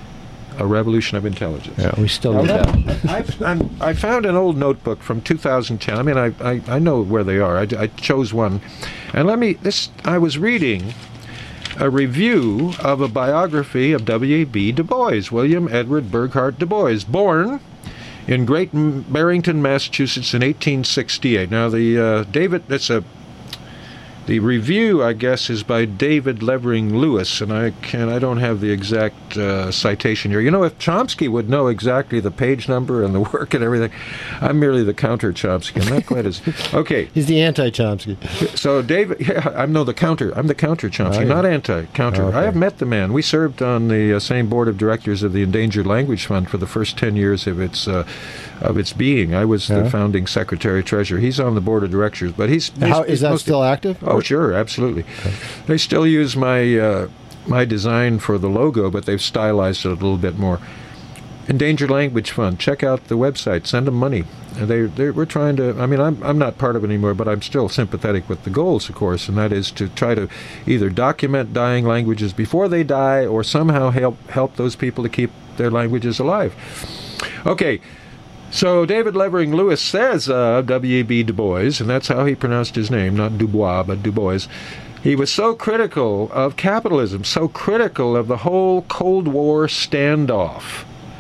A revolution of intelligence. Yeah, we still Now need that. that- I've, I'm, I found an old notebook from two thousand ten. I mean, I, I, I know where they are. I, I chose one. And let me, this, I was reading a review of a biography of W E B Du Bois, William Edward Burghardt Du Bois, born in Great Barrington, Massachusetts in eighteen sixty-eight. Now, the uh, David, that's a The review, I guess, is by David Levering Lewis, and I can I don't have the exact uh, citation here. You know, if Chomsky would know exactly the page number and the work and everything, I'm merely the counter Chomsky. I'm not quite as okay. He's the anti-Chomsky. So David, yeah, I'm no the counter. I'm the counter Chomsky, Oh, yeah. not anti-counter. Okay. I have met the man. We served on the uh, same board of directors of the Endangered Language Fund for the first ten years of its uh, of its being. I was Yeah. the founding secretary treasurer. He's on the board of directors, but he's, he's How, he's is that mostly- still active? Oh, sure, absolutely. They still use my uh, my design for the logo, but they've stylized it a little bit more. Endangered Language Fund. Check out the website. Send them money. And They they we're trying to. I mean, I'm I'm not part of it anymore, but I'm still sympathetic with the goals, of course, and that is to try to either document dying languages before they die, or somehow help help those people to keep their languages alive. Okay. So David Levering Lewis says of W E B Du Bois, and that's how he pronounced his name, not Dubois, but Du Bois, he was so critical of capitalism, so critical of the whole Cold War standoff.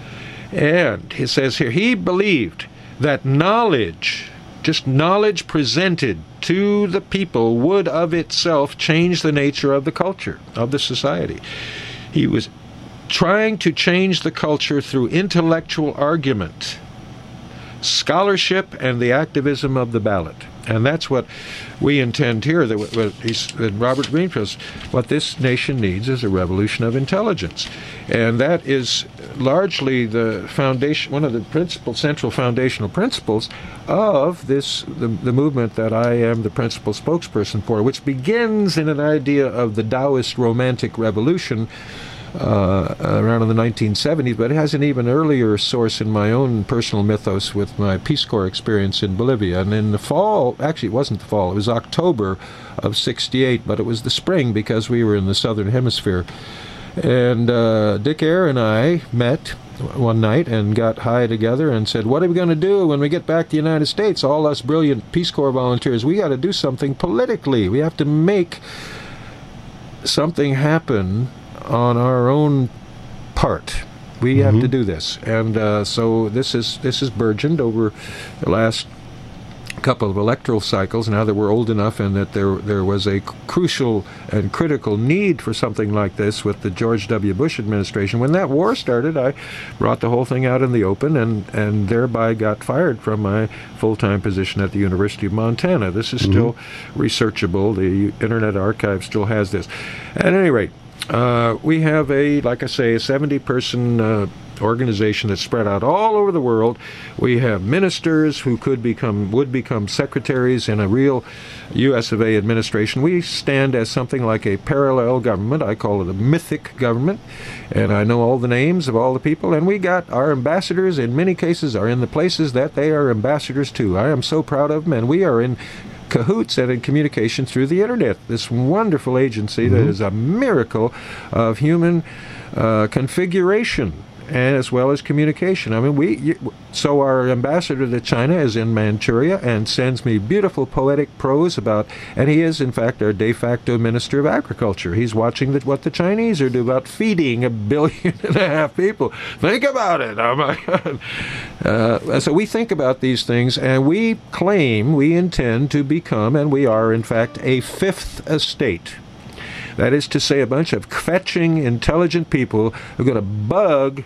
And he says here, he believed that knowledge, just knowledge presented to the people, would of itself change the nature of the culture, of the society. He was trying to change the culture through intellectual argument, scholarship, and the activism of the ballot. And that's what we intend here. That what he's, that Robert Greenfield, what this nation needs is a revolution of intelligence, and that is largely the foundation, one of the principal, central foundational principles of this the, the movement that I am the principal spokesperson for, which begins in an idea of the Taoist romantic revolution. Uh, around in the nineteen seventies, but it has an even earlier source in my own personal mythos with my Peace Corps experience in Bolivia. And in the fall, actually it wasn't the fall, it was October of sixty-eight, but it was the spring because we were in the southern hemisphere. And uh, Dick Eyre and I met one night and got high together and said, what are we going to do when we get back to the United States? All us brilliant Peace Corps volunteers, we got to do something politically. We have to make something happen on our own part. We mm-hmm. have to do this, and uh, so this is this is burgeoned over the last couple of electoral cycles. Now that we're old enough, and that there there was a crucial and critical need for something like this with the George W. Bush administration. When that war started, I brought the whole thing out in the open, and and thereby got fired from my full-time position at the University of Montana. This is mm-hmm. still researchable. The Internet Archive still has this. At any rate, Uh, we have a, like I say, a seventy-person uh, organization that's spread out all over the world. We have ministers who could become, would become secretaries in a real U S of A administration. We stand as something like a parallel government. I call it a mythic government, and I know all the names of all the people. And we got our ambassadors, in many cases, are in the places that they are ambassadors to. I am so proud of them, and we are in cahoots and in communication through the Internet, this wonderful agency mm-hmm. that is a miracle of human uh, configuration and as well as communication. I mean, we you, so our ambassador to China is in Manchuria and sends me beautiful poetic prose about, and he is in fact our de facto minister of agriculture. He's watching the, what the Chinese are doing about feeding a billion and a half people. Think about it. Oh my God. Uh, so we think about these things, and we claim we intend to become, and we are in fact, a fifth estate. That is to say, a bunch of fetching, intelligent people who are going to bug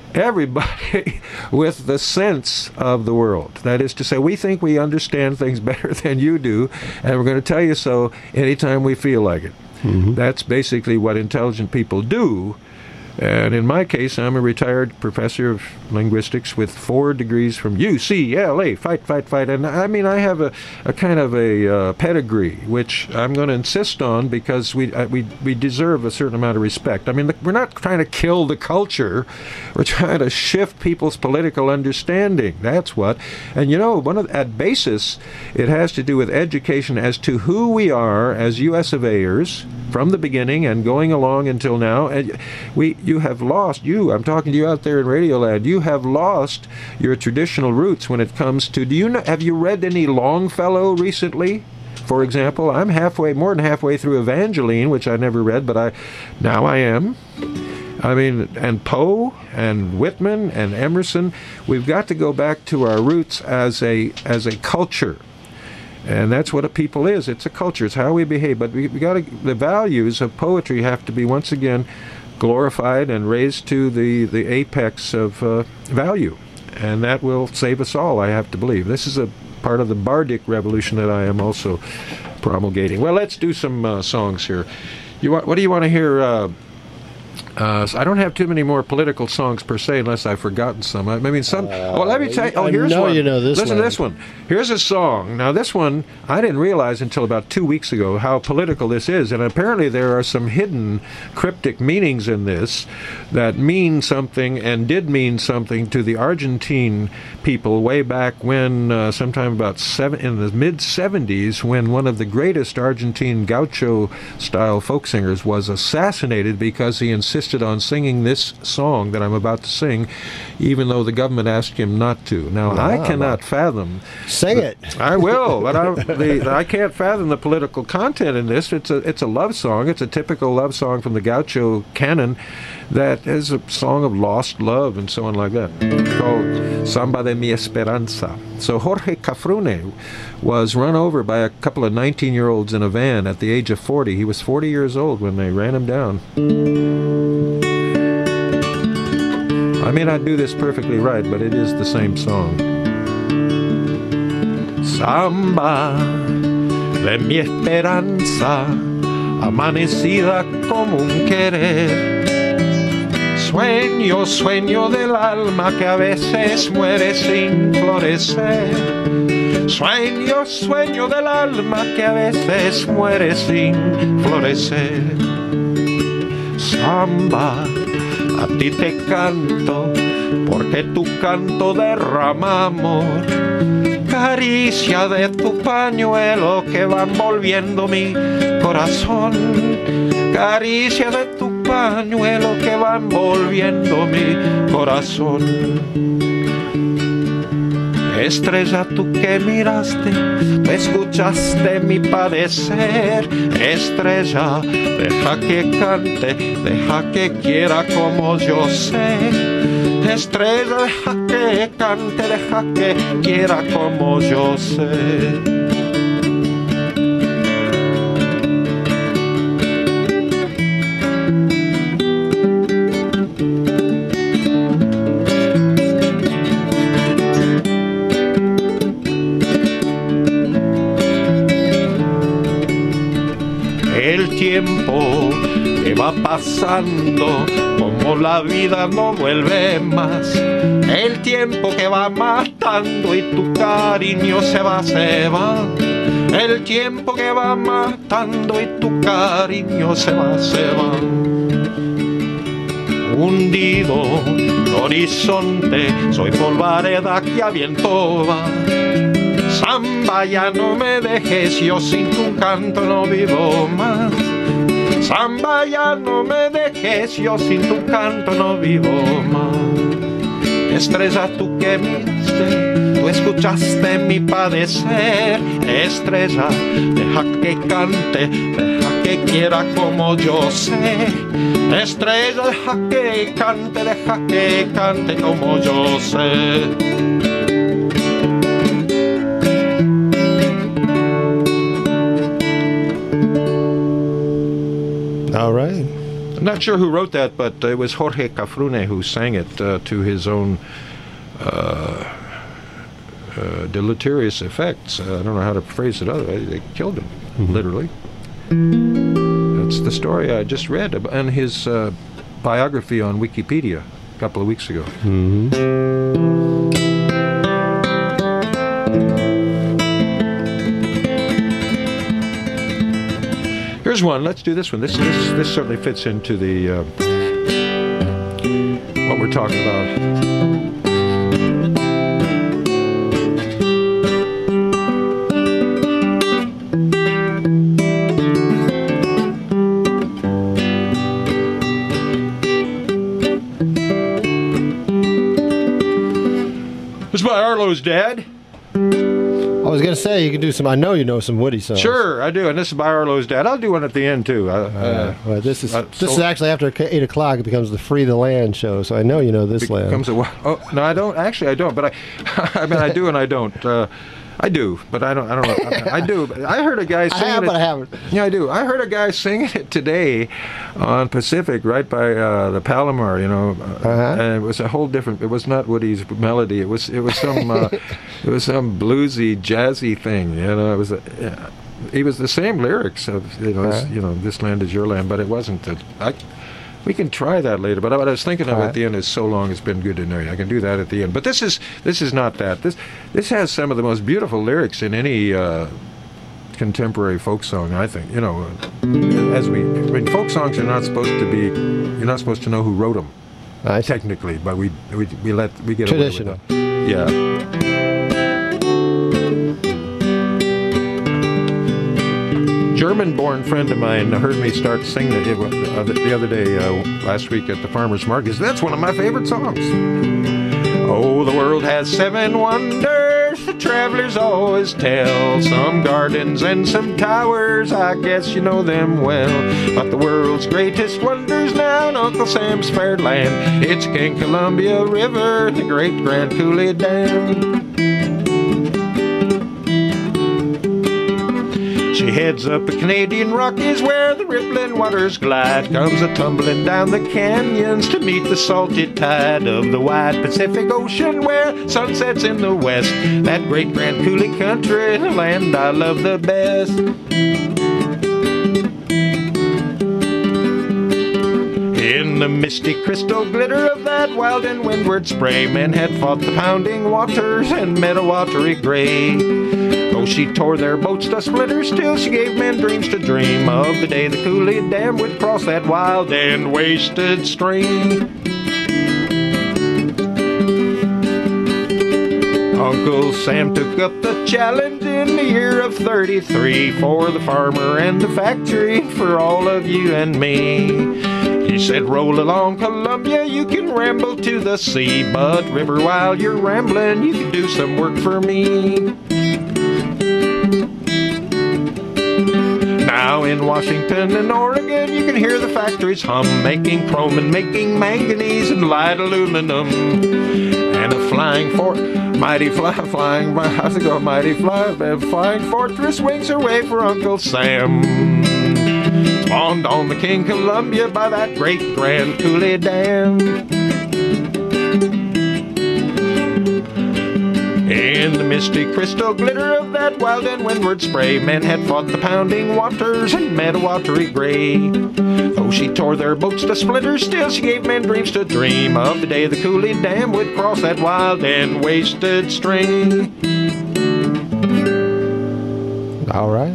everybody with the sense of the world. That is to say, we think we understand things better than you do, and we're going to tell you so anytime we feel like it. Mm-hmm. That's basically what intelligent people do. And in my case, I'm a retired professor of linguistics with four degrees from U C L A. Fight, fight, fight. And I mean, I have a, a kind of a uh, pedigree, which I'm going to insist on because we, uh, we we deserve a certain amount of respect. I mean, we're not trying to kill the culture. We're trying to shift people's political understanding. That's what. And you know, one of at basis, it has to do with education as to who we are as U S of A'ers from the beginning and going along until now. And we. You have lost, you, I'm talking to you out there in Radioland, you have lost your traditional roots when it comes to, do you know, have you read any Longfellow recently? For example, I'm halfway, more than halfway through Evangeline, which I never read, but I, now I am. I mean, and Poe and Whitman and Emerson, we've got to go back to our roots as a, as a culture. And that's what a people is. It's a culture. It's how we behave. But we, we got to, the values of poetry have to be once again glorified and raised to the, the apex of uh, value. And that will save us all, I have to believe. This is a part of the bardic revolution that I am also promulgating. Well, let's do some uh, songs here. You want, what do you want to hear? Uh, Uh, so I don't have too many more political songs per se, unless I've forgotten some. I mean, some. Uh, well, let me tell you. Oh, here's I know one. You know this Listen one. to this one. Here's a song. Now, this one I didn't realize until about two weeks ago how political this is, and apparently there are some hidden cryptic meanings in this that mean something and did mean something to the Argentine people way back when, uh, sometime about seven in the mid seventies, when one of the greatest Argentine gaucho-style folk singers was assassinated because he insisted insisted on singing this song that I'm about to sing, even though the government asked him not to. Now, Wow. I cannot fathom. Sing the- it. I will, but I, the, I can't fathom the political content in this. It's a it's a love song. It's a typical love song from the Gaucho canon that is a song of lost love and so on like that, called Samba de mi Esperanza. So Jorge Cafrune was run over by a couple of nineteen-year-olds in a van at the age of forty. He was forty years old when they ran him down. I may not do this perfectly right, but it is the same song. Samba de mi esperanza, amanecida como un querer. Sueño, sueño del alma que a veces muere sin florecer. Sueño, sueño del alma que a veces muere sin florecer. Samba, a ti te canto, porque tu canto derrama amor. Caricia de tu pañuelo que va envolviendo mi corazón. Caricia de tu pañuelo que va envolviendo mi corazón. Estrella, tú que miraste, tú escuchaste mi padecer. Estrella, deja que cante, deja que quiera como yo sé. Estrella, deja que cante, deja que quiera como yo sé. El tiempo que va pasando, como la vida no vuelve más. El tiempo que va matando y tu cariño se va, se va. El tiempo que va matando y tu cariño se va, se va. Hundido en horizonte, soy polvareda que a viento va. Samba, ya no me dejes, yo sin tu canto no vivo más. Samba, ya no me dejes, yo sin tu canto no vivo más. Estrella, tú que miraste, tú escuchaste mi padecer. Estrella, deja que cante, deja que quiera como yo sé. Estrella, deja que cante, deja que cante como yo sé. All right. I'm not sure who wrote that, but it was Jorge Cafrune who sang it uh, to his own uh, uh, deleterious effects. Uh, I don't know how to phrase it otherwise. They killed him, mm-hmm. literally. That's the story I just read in his uh, biography on Wikipedia a couple of weeks ago. Mm-hmm. Here's one. Let's do this one. This this this certainly fits into the uh, what we're talking about. This is by Arlo's dad. I was going to say, you can do some, I know you know some Woody songs. Sure, I do, and this is by Arlo's dad. I'll do one at the end, too. Uh, Uh, well, this is uh, this so- is actually after eight o'clock. It becomes the Free the Land show, so I know you know this land. Comes a, oh, no, I don't. Actually, I don't, but I, I mean, I do and I don't. Uh, I do, but I don't. I don't know. I, I do. But I heard a guy I singing have, it. but I haven't. Yeah, I do. I heard a guy singing it today on Pacific, right by uh, the Palomar. You know, uh, Uh-huh. and it was a whole different. It was not Woody's melody. It was. It was some. Uh, it was some bluesy, jazzy thing. You know, it was. A, yeah. It was the same lyrics of you know, this, Uh-huh. you know, this land is your land, but it wasn't. The, I, we can try that later, but what I was thinking of All right. at the end is "So Long It's Been Good to Know You." I can do that at the end, but this is this is not that. This this has some of the most beautiful lyrics in any uh, contemporary folk song. I think you know, uh, as we, I mean, folk songs are not supposed to be. You're not supposed to know who wrote them, I see. technically, but we we we let we get Traditional. away with it. Yeah. German-born friend of mine heard me start singing it uh, the other day, uh, last week at the farmer's market. That's one of my favorite songs. Oh, the world has seven wonders, the travelers always tell. Some gardens and some towers, I guess you know them well. But the world's greatest wonders now in Uncle Sam's fair land. It's King Columbia River, the great Grand Coulee Dam. She heads up the Canadian Rockies where the rippling waters glide. Comes a-tumbling down the canyons to meet the salty tide of the wide Pacific Ocean where sun sets in the west. That great Grand Coulee country, the land I love the best. In the misty crystal glitter of that wild and windward spray, men had fought the pounding waters and met a watery gray. Though she tore their boats to splinters, still she gave men dreams to dream of the day the Coulee Dam would cross that wild and wasted stream. Uncle Sam took up the challenge in the year of thirty-three for the farmer and the factory, for all of you and me. He said, roll along Columbia, you can ramble to the sea, but river, while you're rambling, you can do some work for me. Now in Washington and Oregon, you can hear the factories hum, making chrome and making manganese and light aluminum. And a flying fort, mighty fly, flying, how's it go, mighty fly, a flying fortress wings her way for Uncle Sam. Spawned on the King Columbia by that great Grand Coulee Dam. In the misty crystal glitter of that wild and windward spray, men had fought the pounding waters and met a watery gray. Though she tore their boats to splinters, still she gave men dreams to dream of the day the Coulee Dam would cross that wild and wasted stream. All right.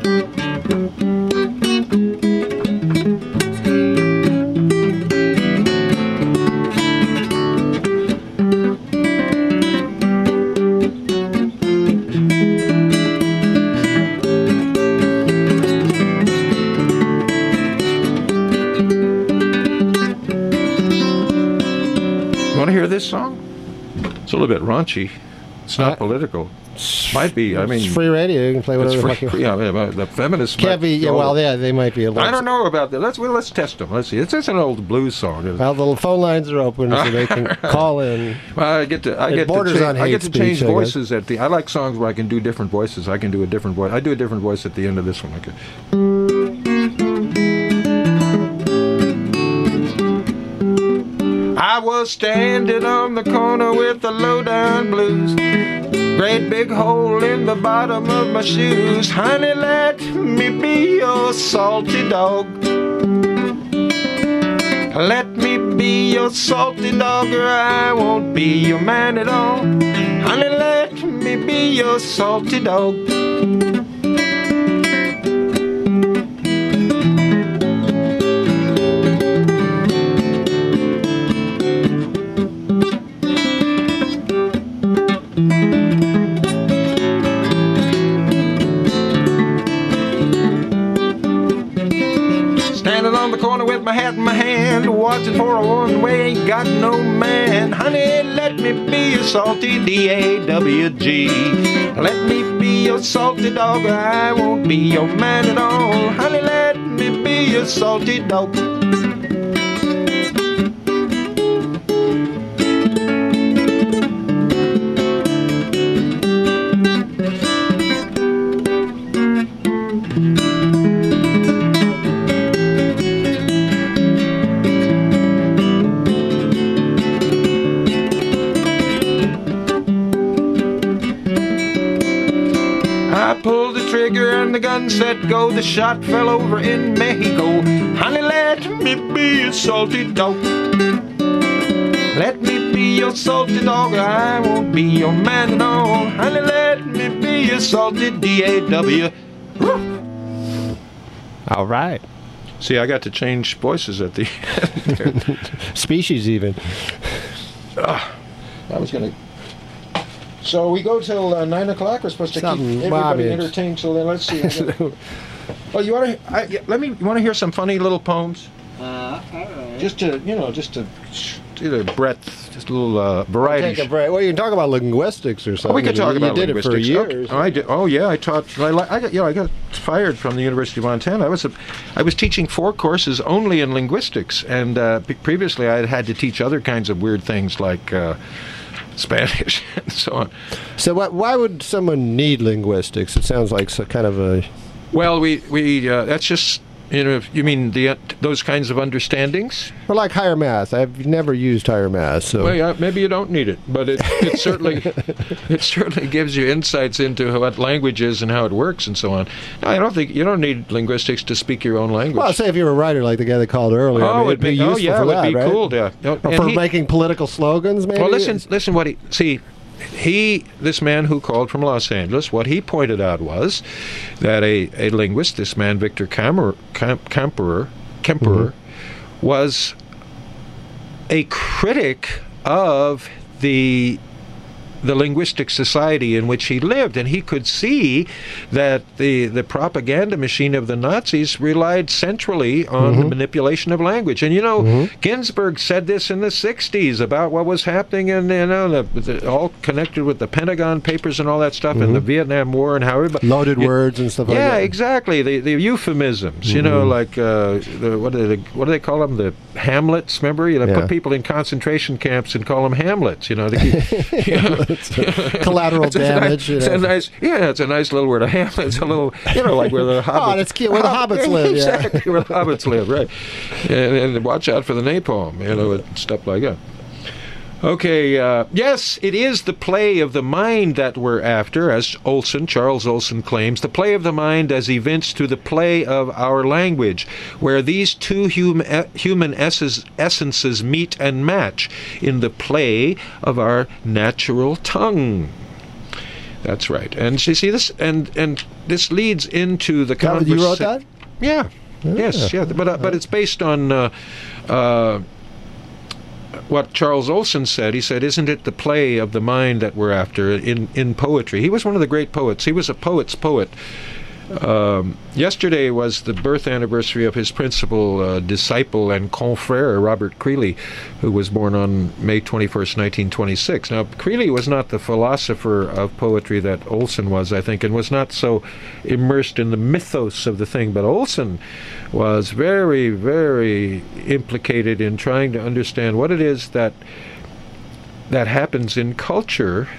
This song? It's a little bit raunchy. It's not uh, political. Might be. I mean, it's free radio. You can play whatever the fuck you want. Yeah, the feminists can't be. Yeah, well, yeah, they might be a little. I don't know about that. Let's well, let's test them. Let's see. It's just an old blues song. Well, the phone lines are open, so they can call in. Well, I get to. I it get borders to. on Change, I get to speech, change voices at the. I like songs where I can do different voices. I can do a different voice. I do a different voice at the end of this one. Okay. I was standing on the corner with the low-down blues. Great big hole in the bottom of my shoes. Honey, let me be your salty dog. Let me be your salty dog, or I won't be your man at all. Honey, let me be your salty dog. With my hat in my hand, watching for a one-way, got no man. Honey, let me be your salty D A W G. Let me be your salty dog, or I won't be your man at all. Honey, let me be your salty dog. The gun set go, the shot fell over in Mexico. Honey, let me be your salty dog. Let me be your salty dog, or I won't be your man at all. Honey, let me be your salty D A W. All right. See, I got to change voices at the end. Species even. Uh, I was going to... So we go till uh, nine o'clock. We're supposed to Something keep everybody Bobby. entertained till then. Let's see. Oh, you want to? I, yeah, let me. You want to hear some funny little poems? Uh, all right. Just to, you know, just to, you know, breadth, just a little uh, variety. Take a break. Well, you can talk about linguistics or something. Oh, we could talk you, about you did linguistics. it for Okay. years. Oh, I did. Oh, yeah, I taught. I, li- I got, you know, I got fired from the University of Montana. I was, a, I was teaching four courses only in linguistics, and uh, p- previously I had had to teach other kinds of weird things like uh, Spanish and so on. So, what, why would someone need linguistics? It sounds like so kind of a. Well, we we uh, that's just. You know, you mean the uh, those kinds of understandings? Or like higher math. I've never used higher math, so. Well, yeah, maybe you don't need it, but it, it certainly it certainly gives you insights into what language is and how it works and so on. No, I don't think you don't need linguistics to speak your own language. Well, say if you're a writer like the guy that called earlier. Oh, I mean, it'd be, useful oh yeah, for it would that, be right? cool. Yeah, no, Or and for he- making political slogans, maybe. Well, listen, listen. What he see. He, this man who called from Los Angeles, what he pointed out was that a, a linguist, this man Victor Kammerer, Kemp, Kemperer, Kemperer Mm-hmm. was a critic of the the linguistic society in which he lived, and he could see that the the propaganda machine of the Nazis relied centrally on Mm-hmm. the manipulation of language. And you know, Mm-hmm. Ginsburg said this in the sixties about what was happening, and you know, the, the, all connected with the Pentagon Papers and all that stuff, and the Vietnam War and how everybody Loaded you- words and stuff like yeah, that. exactly. The the euphemisms, you know, like uh, the, what do they what do they call them? The Hamlets. Remember, you know, Yeah. put people in concentration camps and call them Hamlets. You know, to keep, you know. Collateral It's a damage. nice- you it's know. a nice, yeah, it's a nice little word. A Hamlet. It's a little, you know, like where the hobbits. Oh, that's cute. Where the hobbits live, yeah. Exactly, where the hobbits live, right? And, and watch out for the napalm, you know, and stuff like that. Okay, uh, yes, it is the play of the mind that we're after, as Olson, Charles Olson claims, the play of the mind as evinced through the play of our language, where these two hum- e- human esses- essences meet and match in the play of our natural tongue. That's right. And you see this, and and this leads into the That- conversation. you wrote that? Yeah. Yes. Yeah. But uh, but it's based on. Uh, uh, what Charles Olson said. He said, isn't it the play of the mind that we're after in, in poetry? He was one of the great poets. He was a poet's poet. Um, yesterday was the birth anniversary of his principal uh, disciple and confrère, Robert Creeley, who was born on May twenty-first, nineteen twenty-six. Now, Creeley was not the philosopher of poetry that Olson was, I think, and was not so immersed in the mythos of the thing, but Olson was very, very implicated in trying to understand what it is that that happens in culture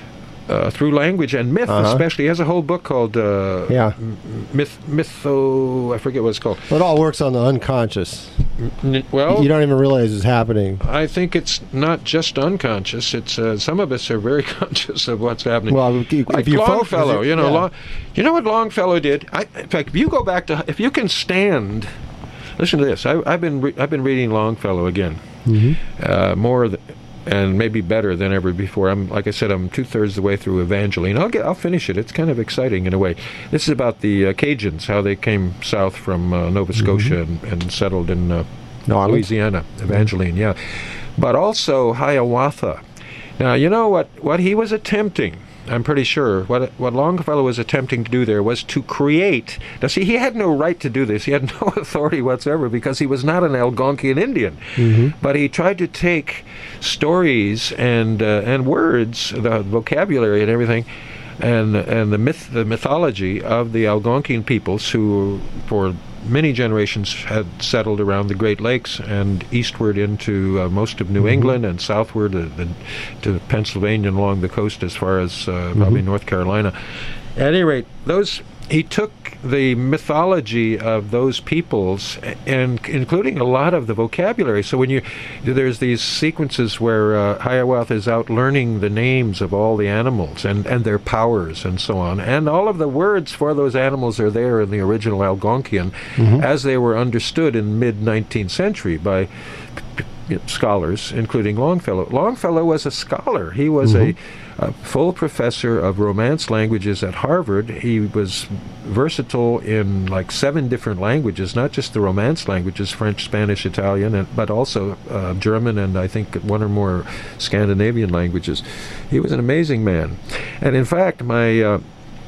uh, through language and myth, Uh-huh. especially. He has a whole book called uh, Yeah. M- Myth, Mytho, I forget what it's called. It all works on the unconscious. N- well, You don't even realize it's happening. I think it's not just unconscious. It's uh, some of us are very conscious of what's happening. Well, if you, like if you focus- Longfellow, you know, yeah. Long, you know what Longfellow did? I, in fact, if you go back to, if you can stand, listen to this. I, I've been re- I've been reading Longfellow again, Mhm. uh, more th- and maybe better than ever before. I'm like I said, I'm two thirds the way through Evangeline. I'll get I'll finish it. It's kind of exciting in a way. This is about the uh, Cajuns, how they came south from uh, Nova Scotia and, and settled in uh, New Orleans. Louisiana. Evangeline, yeah, but also Hiawatha. Now you know what what he was attempting. I'm pretty sure what what Longfellow was attempting to do there was to create. Now, see, he had no right to do this. He had no authority whatsoever because he was not an Algonquian Indian. Mm-hmm. But he tried to take stories and uh, and words, the vocabulary and everything, and and the myth, the mythology of the Algonquian peoples who, for many generations, had settled around the Great Lakes and eastward into uh, most of New Mhm. England and southward to, the, to Pennsylvania and along the coast as far as uh, probably Mhm. North Carolina. At any rate, those he took the mythology of those peoples a- and including a lot of the vocabulary. So when you there's these sequences where uh, Hiawatha is out learning the names of all the animals and, and their powers and so on, and all of the words for those animals are there in the original Algonquian Mhm. as they were understood in mid-nineteenth century by p- p- scholars, including Longfellow. Longfellow was a scholar. He was Mhm. a a full professor of Romance languages at Harvard. He was versatile in like seven different languages, not just the Romance languages, French, Spanish, Italian, and, but also uh, German and I think one or more Scandinavian languages. He was an amazing man. And in fact, my uh,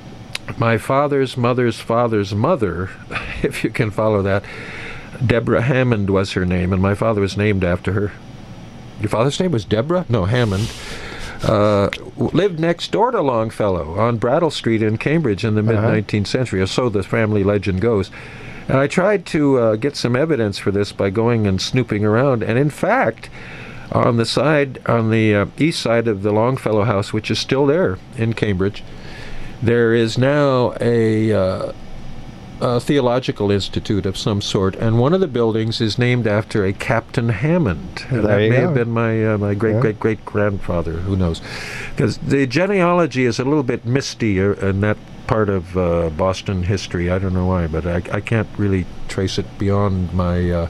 my father's mother's father's mother, if you can follow that, Deborah Hammond was her name, and my father was named after her. Your father's name was Deborah? No, Hammond. Uh, lived next door to Longfellow on Brattle Street in Cambridge in the mid-nineteenth century, or so the family legend goes. And I tried to uh, get some evidence for this by going and snooping around, and in fact, on the side, on the uh, east side of the Longfellow house, which is still there in Cambridge, there is now a, uh, a theological institute of some sort, and one of the buildings is named after a Captain Hammond. There that you may go. have been my uh, my great Yeah. great great grandfather. Who knows? Because the genealogy is a little bit misty uh, in that part of uh, Boston history. I don't know why, but I, I can't really trace it beyond my uh,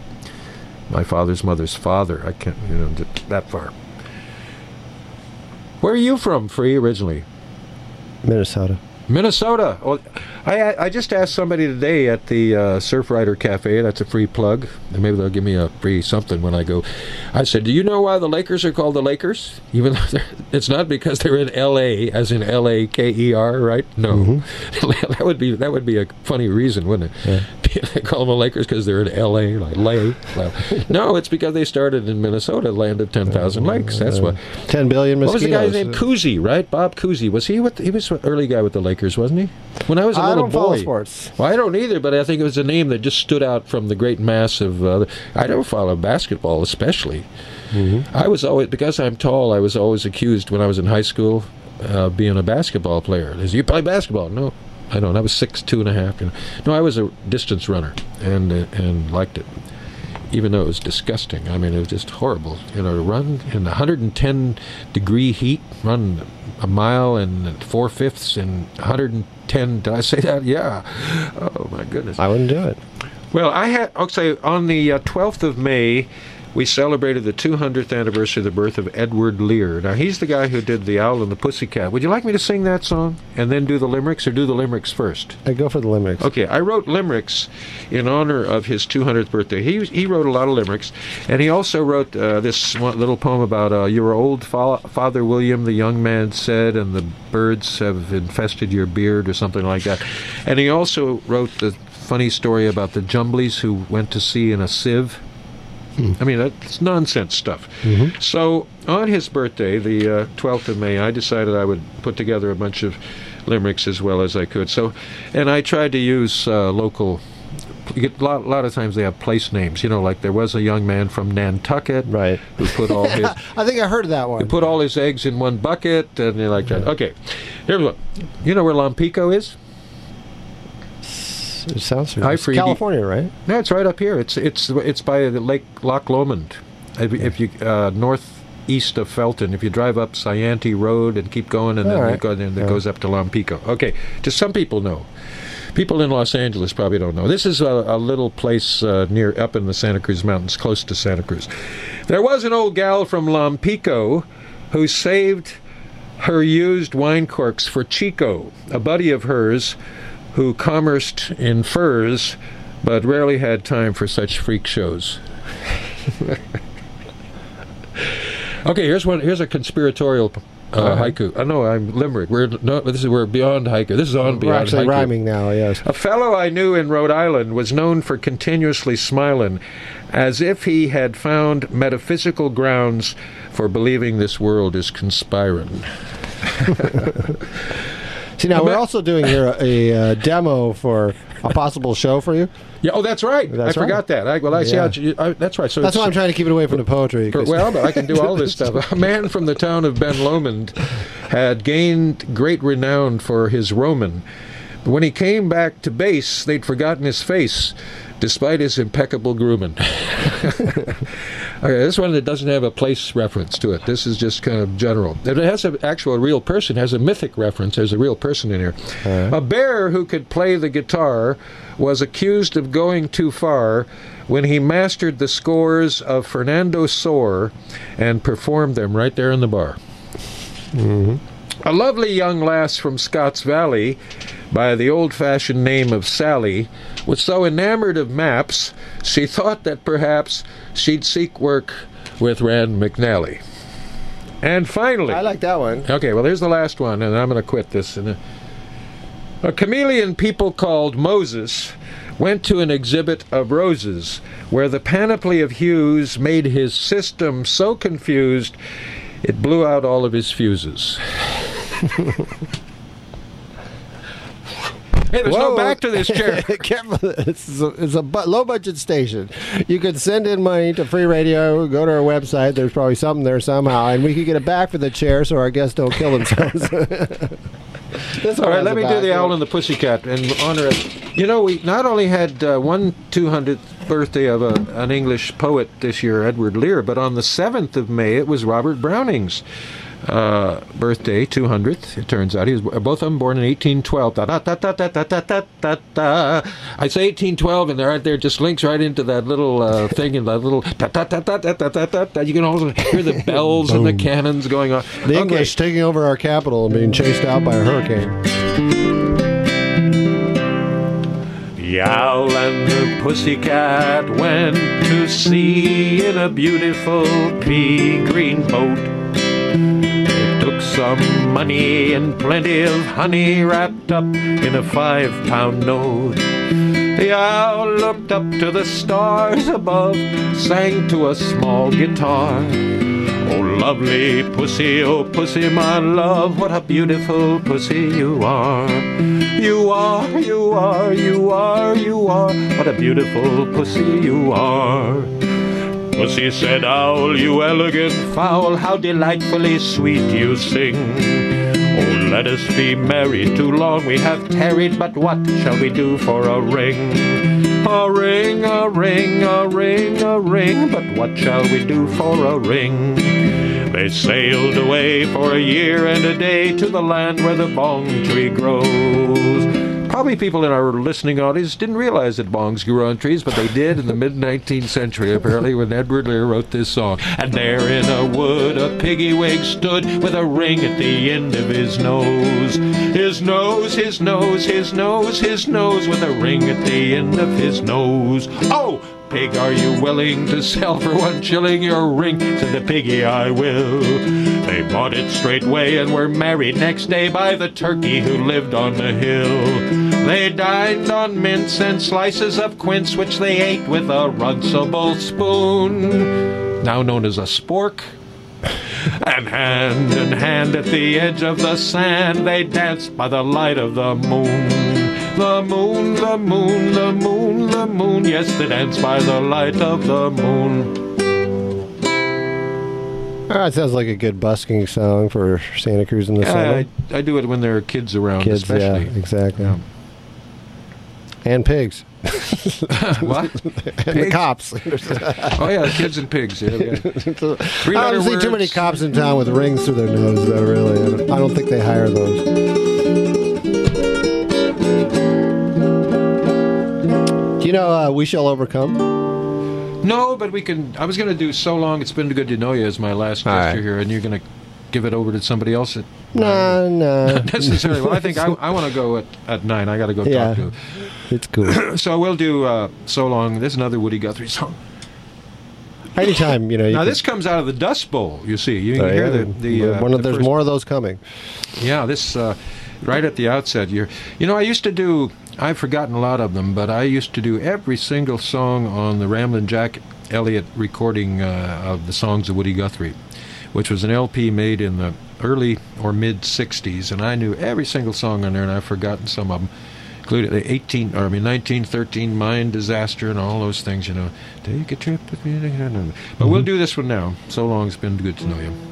my father's mother's father. I can't, you know, th- that far. Where are you from, Free, originally? Minnesota. Minnesota. Well, I I just asked somebody today at the uh, Surfrider Cafe. That's a free plug. And maybe they'll give me a free something when I go. I said, "Do you know why the Lakers are called the Lakers? Even though they're, it's not because they're in L A, as in L A K E R, right? No, Mm-hmm. that would be that would be a funny reason, wouldn't it? Yeah. They call them the Lakers because they're in L A, like lay. Well, no, it's because they started in Minnesota, land of ten thousand lakes. That's what. Ten billion What was mosquitoes. the guy's name? Cousy, right? Bob Cousy. Was he with? He was an early guy with the Lakers, wasn't he? When I was a I little don't follow boy. sports. Well, I don't either, but I think it was a name that just stood out from the great mass of. Uh, I don't follow basketball, especially. Mm-hmm. I was always, because I'm tall, I was always accused when I was in high school uh, being a basketball player. Is you play basketball? No, I don't. I was six two and a half. You know. No, I was a distance runner and uh, and liked it, even though it was disgusting. I mean, it was just horrible. You know, to run in one hundred ten degree heat, run a mile and four fifths in one hundred ten. Did I say that? Yeah. Oh my goodness. I wouldn't do it. Well, I had, okay, on the uh, twelfth of May, we celebrated the two hundredth anniversary of the birth of Edward Lear. Now, he's the guy who did The Owl and the Pussycat. Would you like me to sing that song and then do the limericks, or do the limericks first? I go for the limericks. Okay, I wrote limericks in honor of his two hundredth birthday. He he wrote a lot of limericks, and he also wrote uh, this one little poem about uh, your old fa- Father William, the young man said, and the birds have infested your beard, or something like that. And he also wrote the funny story about the Jumblies who went to sea in a sieve. Hmm. I mean, that's nonsense stuff. Mm-hmm. So on his birthday, the uh, twelfth of May, I decided I would put together a bunch of limericks as well as I could. So, and I tried to use uh, local. You get, a, lot, a lot of times they have place names. You know, like there was a young man from Nantucket, Right. who put all his I think I heard that one. who put all his eggs in one bucket, and they like that. Okay, here's one. You know where Lompico is? It sounds Hi, it's Freedy. California, right? No, it's right up here. It's it's it's by the Lake Loch Lomond. If, if you uh, northeast of Felton, if you drive up Scianti Road and keep going, and All then right. you go, then it Yeah. goes up to Lompico. Okay, just some people know. People in Los Angeles probably don't know. This is a, a little place uh, near up in the Santa Cruz Mountains, close to Santa Cruz. There was an old gal from Lompico who saved her used wine corks for Chico, a buddy of hers who commerced in furs, but rarely had time for such freak shows. Okay, here's one. Here's a conspiratorial uh, Uh-huh. haiku. Uh, no, I'm limerick. We're no. This is we're beyond haiku. This is on We're beyond actually haiku. rhyming now, yes. A fellow I knew in Rhode Island was known for continuously smiling, as if he had found metaphysical grounds for believing this world is conspiring. See, now we're also doing here a, a uh, demo for a possible show for you. Yeah. Oh, that's right. That's I right. forgot that. I, well, I see Yeah. how. You, I, that's right. So That's it's, why I'm trying to keep it away from the poetry. 'cause- Well, but I can do all this stuff. A man from the town of Ben Lomond had gained great renown for his Roman. But when he came back to base, they'd forgotten his face, despite his impeccable grooming. Okay, this one that doesn't have a place reference to it. This is just kind of general. If it has an actual real person, has a mythic reference. There's a real person in here. Uh-huh. A bear who could play the guitar was accused of going too far when he mastered the scores of Fernando Sor and performed them right there in the bar. Mhm. A lovely young lass from Scotts Valley, by the old-fashioned name of Sally, was so enamored of maps, she thought that perhaps she'd seek work with Rand McNally. And finally... I like that one. Okay, well, here's the last one, and I'm going to quit this. And, uh, A chameleon people called Moses went to an exhibit of roses where the panoply of hues made his system so confused it blew out all of his fuses. Hey, there's Whoa. no back to this chair. Careful. It's a, it's a bu- low-budget station. You could send in money to Free Radio, go to our website. There's probably something there somehow, and we could get it back for the chair so our guests don't kill themselves. This All one right, has let a me back. do the Owl and the Pussycat and honor it. You know, we not only had uh, one two hundredth birthday of a, an English poet this year, Edward Lear, but on the seventh of May, it was Robert Browning's uh, birthday, two hundredth, it turns out. He was both of them born in eighteen twelve. Da, da, da, da, da, da, da, da, da. I say eighteen twelve, and there, right there just links right into that little uh, thing, and that little da, da, da, da, da, da, da, da, da. You can also hear the bells and the cannons going on. The Okay. English taking over our capital and being chased out by a hurricane. The owl and the pussycat went to sea in a beautiful pea green boat. They took some money and plenty of honey wrapped up in a five-pound note. The owl looked up to the stars above, sang to a small guitar. Oh, lovely pussy, oh, pussy, my love, what a beautiful pussy you are. You are, you are, you are, you are, what a beautiful pussy you are. Pussy said, owl, you elegant fowl, how delightfully sweet you sing. Oh, let us be married, too long we have tarried, but what shall we do for a ring? A ring, a ring, a ring, a ring, but what shall we do for a ring? They sailed away for a year and a day to the land where the bong tree grows. Probably people in our listening audience didn't realize that bongs grew on trees, but they did in the mid-nineteenth century, apparently, when Edward Lear wrote this song. And there in a wood a piggy-wig stood with a ring at the end of his nose. His nose, his nose, his nose, his nose, with a ring at the end of his nose. Oh! Pig, are you willing to sell for one shilling your ring? Said the piggy, I will. They bought it straightway and were married next day by the turkey who lived on the hill. They dined on mince and slices of quince, which they ate with a runcible spoon, now known as a spork. And hand in hand at the edge of the sand, they danced by the light of the moon. The moon, the moon, the moon, the moon, yes, they dance by the light of the moon. All right, sounds like a good busking song for Santa Cruz in the Yeah, summer. I, I do it when there are kids around, Kids, especially. yeah, exactly. Yeah. And pigs. What? And the cops. Oh, yeah, kids and pigs. Yeah, yeah. Three I letter don't see too words. many cops in town with rings through their nose, though, really. I don't, I don't think they hire those. Do you know uh, We Shall Overcome? No, but we can. I was going to do So Long It's Been Good to Know You as my last All gesture right. here, and you're going to give it over to somebody else at No, no. Not necessarily. Well, I think I, I want to go at, at nine. I got to go Yeah. talk to. It's cool. So we'll do uh, So Long. There's another Woody Guthrie song. Anytime, you know. You Now can- this comes out of the Dust Bowl. You see, you can Oh, hear yeah. the the. Uh, One of, the there's first- more of those coming. Yeah, this uh, right at the outset. You're, you know, I used to do. I've forgotten a lot of them, but I used to do every single song on the Ramblin' Jack Elliott recording uh, of the songs of Woody Guthrie, which was an L P made in the early or mid sixties, and I knew every single song on there, and I've forgotten some of them, including the eighteen, or I mean nineteen thirteen Mine Disaster and all those things. You know, take a trip with me. But mm-hmm. we'll do this one now. So Long It's Been Good to Know You.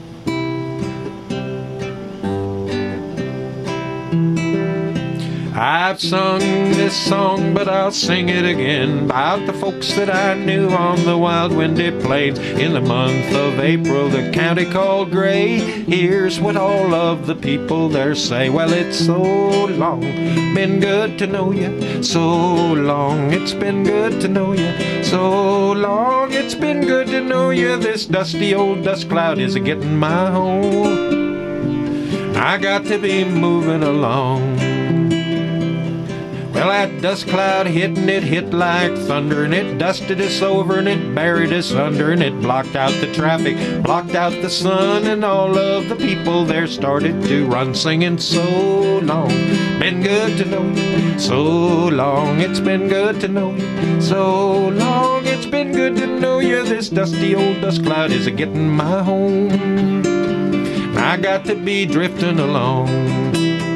I've sung this song, but I'll sing it again, about the folks that I knew on the wild windy plains in the month of April, the county called Gray. Here's what all of the people there say: well, it's so long, been good to know you. So long, it's been good to know you. So long, it's been good to know you. This dusty old dust cloud is a-getting my home. I got to be moving along. Well, that dust cloud hit and it hit like thunder, and it dusted us over and it buried us under, and it blocked out the traffic, blocked out the sun, and all of the people there started to run, singing, so long, been good to know you, so long, it's been good to know you, so long, it's been good to know you, this dusty old dust cloud is a-getting my home, I got to be drifting along.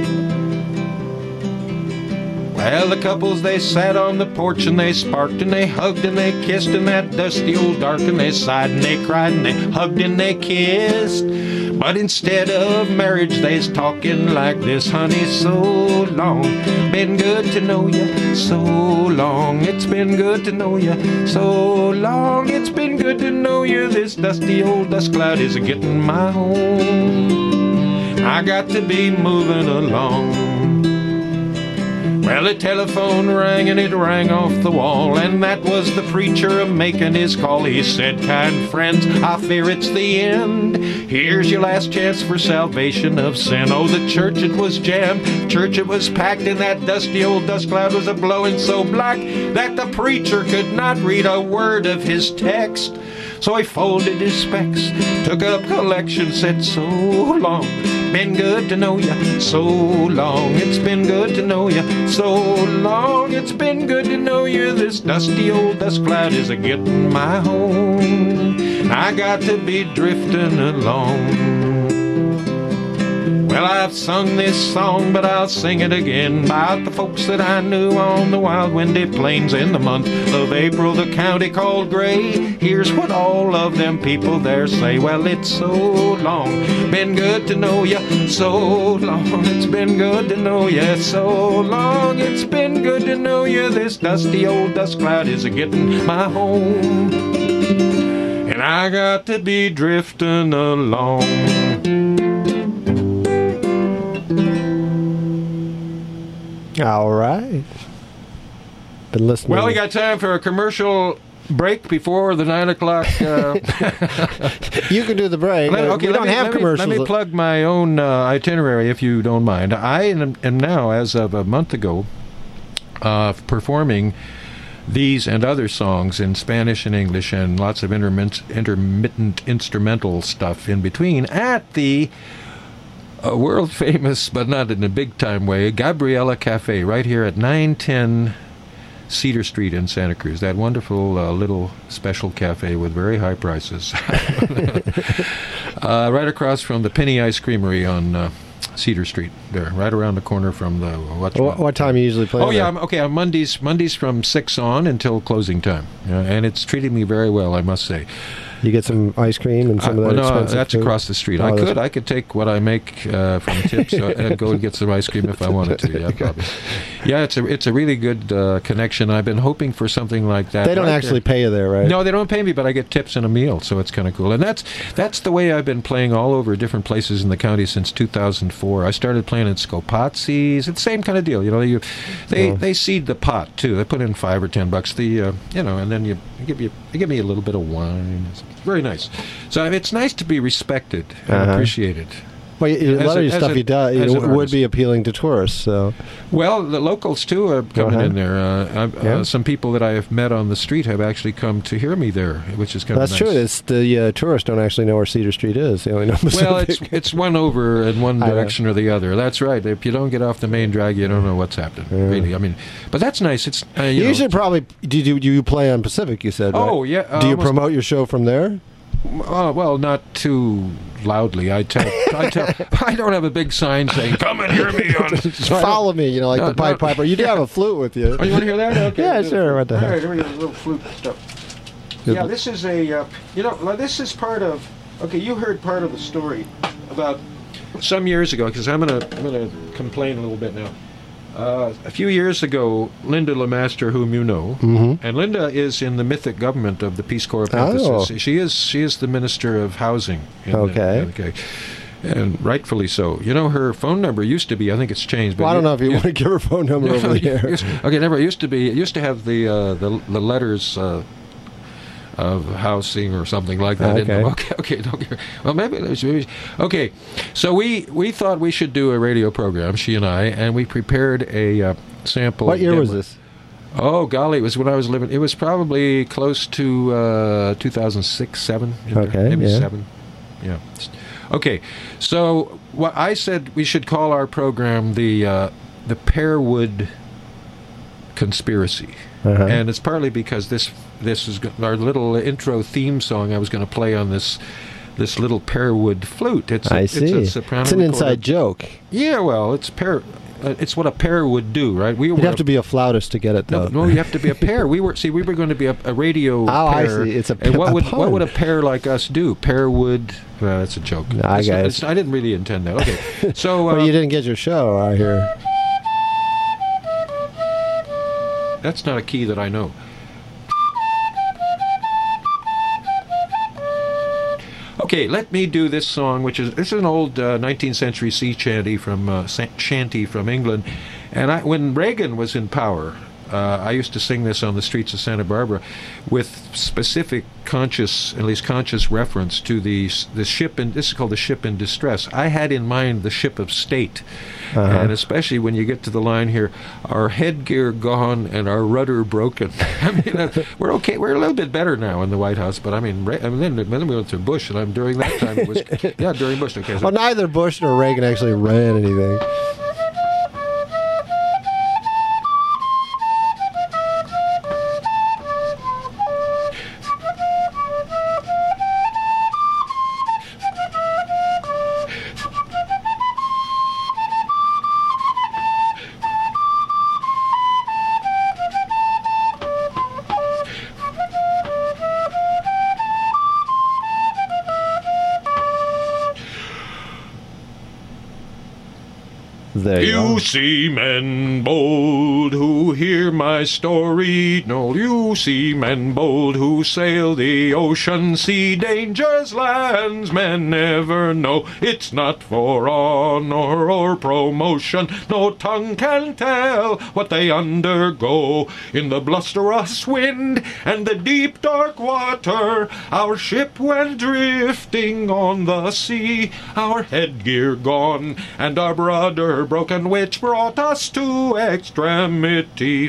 Well, the couples, they sat on the porch and they sparked and they hugged and they kissed in that dusty old dark, and they sighed and they cried and they hugged and they kissed. But instead of marriage, they's talking like this, honey, so long, been good to know you, so long, it's been good to know you, so long, it's been good to know you, this dusty old dust cloud is a-getting my home, I got to be moving along. Well, the telephone rang and it rang off the wall, and that was the preacher a-making his call. He said, kind friends, I fear it's the end. Here's your last chance for salvation of sin. Oh, the church, it was jammed, church, it was packed, and that dusty old dust cloud was a-blowing so black that the preacher could not read a word of his text. So he folded his specs, took up collection, said, so long, been good to know you, so long, it's been good to know you, so long, it's been good to know you, this dusty old dust cloud is a-getting my home, I got to be drifting along. Well, I've sung this song, but I'll sing it again, about the folks that I knew on the wild windy plains in the month of April, the county called Gray. Here's what all of them people there say, well, it's so long, been good to know you, so long, it's been good to know you, so long, it's been good to know you, this dusty old dust cloud is a-getting my home, and I got to be drifting along. All right. Been listening. Well, we got time for a commercial break before the nine o'clock. Uh... You can do the break. Let, okay, we let don't me, have let commercials. Me, let me plug my own uh, itinerary, if you don't mind. I am, am now, as of a month ago, uh, performing these and other songs in Spanish and English, and lots of intermittent, intermittent instrumental stuff in between at the a world famous, but not in a big time way, Gabriela Cafe, right here at nine ten Cedar Street in Santa Cruz. That wonderful uh, little special cafe with very high prices. uh, right across from the Penny Ice Creamery on uh, Cedar Street, there, right around the corner from the... What, what, what time you usually play? Oh, yeah, there? I'm, okay, on Mondays, Mondays from six on until closing time. Uh, and it's treated me very well, I must say. You get some ice cream and some uh, of that well, no, expensive that's food? across the street. Oh, I could I could take what I make uh, from tips uh, and go and get some ice cream if I wanted to. Yeah, probably. Yeah, it's a it's a really good uh, connection. I've been hoping for something like that. They don't right actually there. pay you there, right? No, they don't pay me, but I get tips and a meal, so it's kind of cool. And that's that's the way I've been playing all over different places in the county since two thousand four. I started playing at Scopazzi's. It's the same kind of deal, you know. You they Oh. they seed the pot too. They put in five or ten bucks. The uh, you know, and then you give you they give me a little bit of wine. It's very nice. So it's nice to be respected and Uh-huh. appreciated. Well, you, a As lot a- of your as stuff a- you do you as know, an would artist. be appealing to tourists. So Well, the locals too are coming Uh-huh. in there. Uh, I've, Yeah. uh, some people that I have met on the street have actually come to hear me there, which is kind that's of nice. true. It's the uh, tourists don't actually know where Cedar Street is. They only know Well, it's Pacific. it's one over in one I know. direction or the other. That's right. If you don't get off the main drag, you don't know what's happening. Yeah. Really, I mean, but that's nice. It's uh, you, You know, should probably do. You, you play on Pacific? You said. Oh, right? yeah, uh, do you almost- promote your show from there? Uh, well, not too loudly. I tell, I tell, I don't have a big sign saying "Come and hear me." On Follow me, you know, like No, the Pied no. Piper. You do have a flute with you. Oh, you want to hear that? Okay. Yeah, sure. What the All heck? right, here we go. A little flute stuff. Yeah, this is a. Uh, you know, well, this is part of. Okay, you heard part of the story about some years ago. Because I'm gonna, I'm gonna complain a little bit now. Uh, a few years ago, Linda Lemaster, whom you know, Mm-hmm. and Linda is in the mythic government of the Peace Corps of Memphis. Oh. She is she is the Minister of Housing. in the- Okay. okay. And rightfully so. You know, her phone number used to be, I think it's changed. But Well, I don't know if you, want to give her phone number over the air. Okay, never. It used to be. It used to have the uh, the, the letters uh, of housing or something like that. In Okay. them. Okay. Okay. Don't get, well, maybe, maybe. Okay. So we we thought we should do a radio program, she and I, and we prepared a uh, sample. What year demo. was this? Oh golly, it was when I was living. It was probably close to uh, two thousand six, seven. in there, Okay, maybe yeah. seven. Yeah. Okay. So what I said we should call our program the uh, the Pearwood Conspiracy, Uh-huh. and it's partly because this this is go- our little intro theme song. I was going to play on this. This little Pearwood flute. It's a, I see. It's, a soprano It's an recorded- inside joke. Yeah, well, it's pear. Uh, it's what a pear would do, right? We You'd were have to be a flautist to get it, no, though. no, you have to be a pair. We were see, we were going to be a, a radio. Oh, I pair. see. It's a and p- what a would pun. what would a pair like us do? Pear would. Well, that's a joke. No, I It's get not- it. it's- I didn't really intend that. Okay, so uh, Well, you didn't get your show, I hear. that's not a key that I know. Okay, let me do this song, which is this is an old uh, nineteenth century sea chanty from uh, sa- shanty from England, and I, when Reagan was in power, uh, I used to sing this on the streets of Santa Barbara, with specific conscious, at least conscious reference to the s- the ship in this is called the ship in distress. I had in mind the ship of state, Uh-huh. and especially when you get to the line here, our headgear gone and our rudder broken. I mean, uh, we're okay. We're a little bit better now in the White House, but I mean, Re- I mean, then, then we went through Bush, and I'm during that time it was yeah during Bush. Okay, so Well, neither Bush nor Reagan actually ran anything. There you You go. seamen bold who hear my story, no, you seamen bold who sail the ocean sea, dangers lands men never know. It's not for honor or promotion, no tongue can tell what they undergo. In the blusterous wind and the deep dark water, our ship went drifting on the sea, our headgear gone and our rudder broken, which brought us to extremity.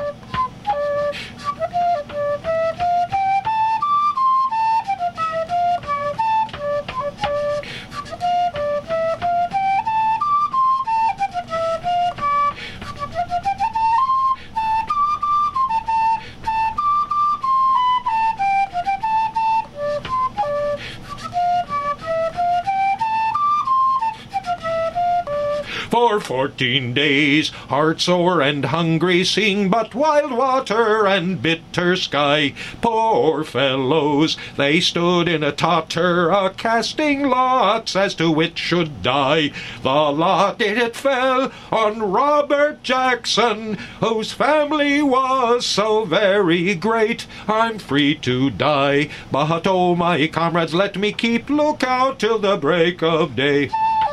For fourteen days, heart sore and hungry, seeing but wild water and bitter sky. Poor fellows, they stood in a totter, a casting lots as to which should die. The lot it fell on Robert Jackson, whose family was so very great. I'm free to die, but oh my comrades, let me keep lookout till the break of day.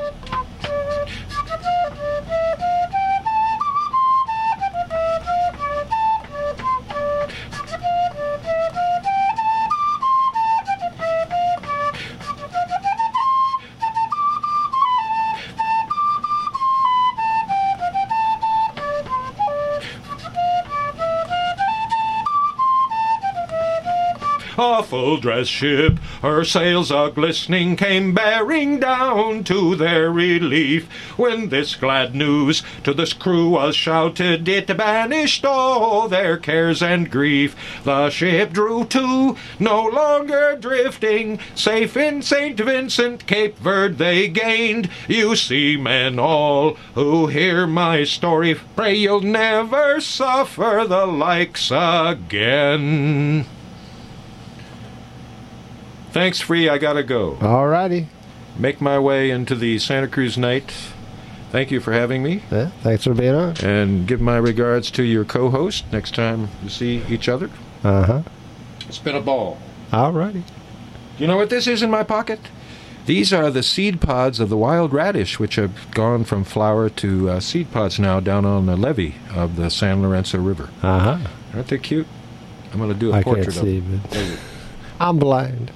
A full-dress ship, her sails a-glistening, came bearing down to their relief. When this glad news to the crew was shouted, it banished all their cares and grief. The ship drew to, no longer drifting, safe in Saint Vincent, Cape Verde they gained. You seamen all who hear my story, pray you'll never suffer the likes again. Thanks, Free. I gotta go. All righty. Make my way into the Santa Cruz night. Thank you for having me. Yeah, thanks for being on. And give my regards to your co-host next time you see each other. Uh-huh. It's been a ball. All righty. You know what this is in my pocket? These are the seed pods of the wild radish, which have gone from flower to uh, seed pods now down on the levee of the San Lorenzo River. Uh-huh. Aren't they cute? I'm going to do a I portrait can't of see, them. but... There you go. I'm blind.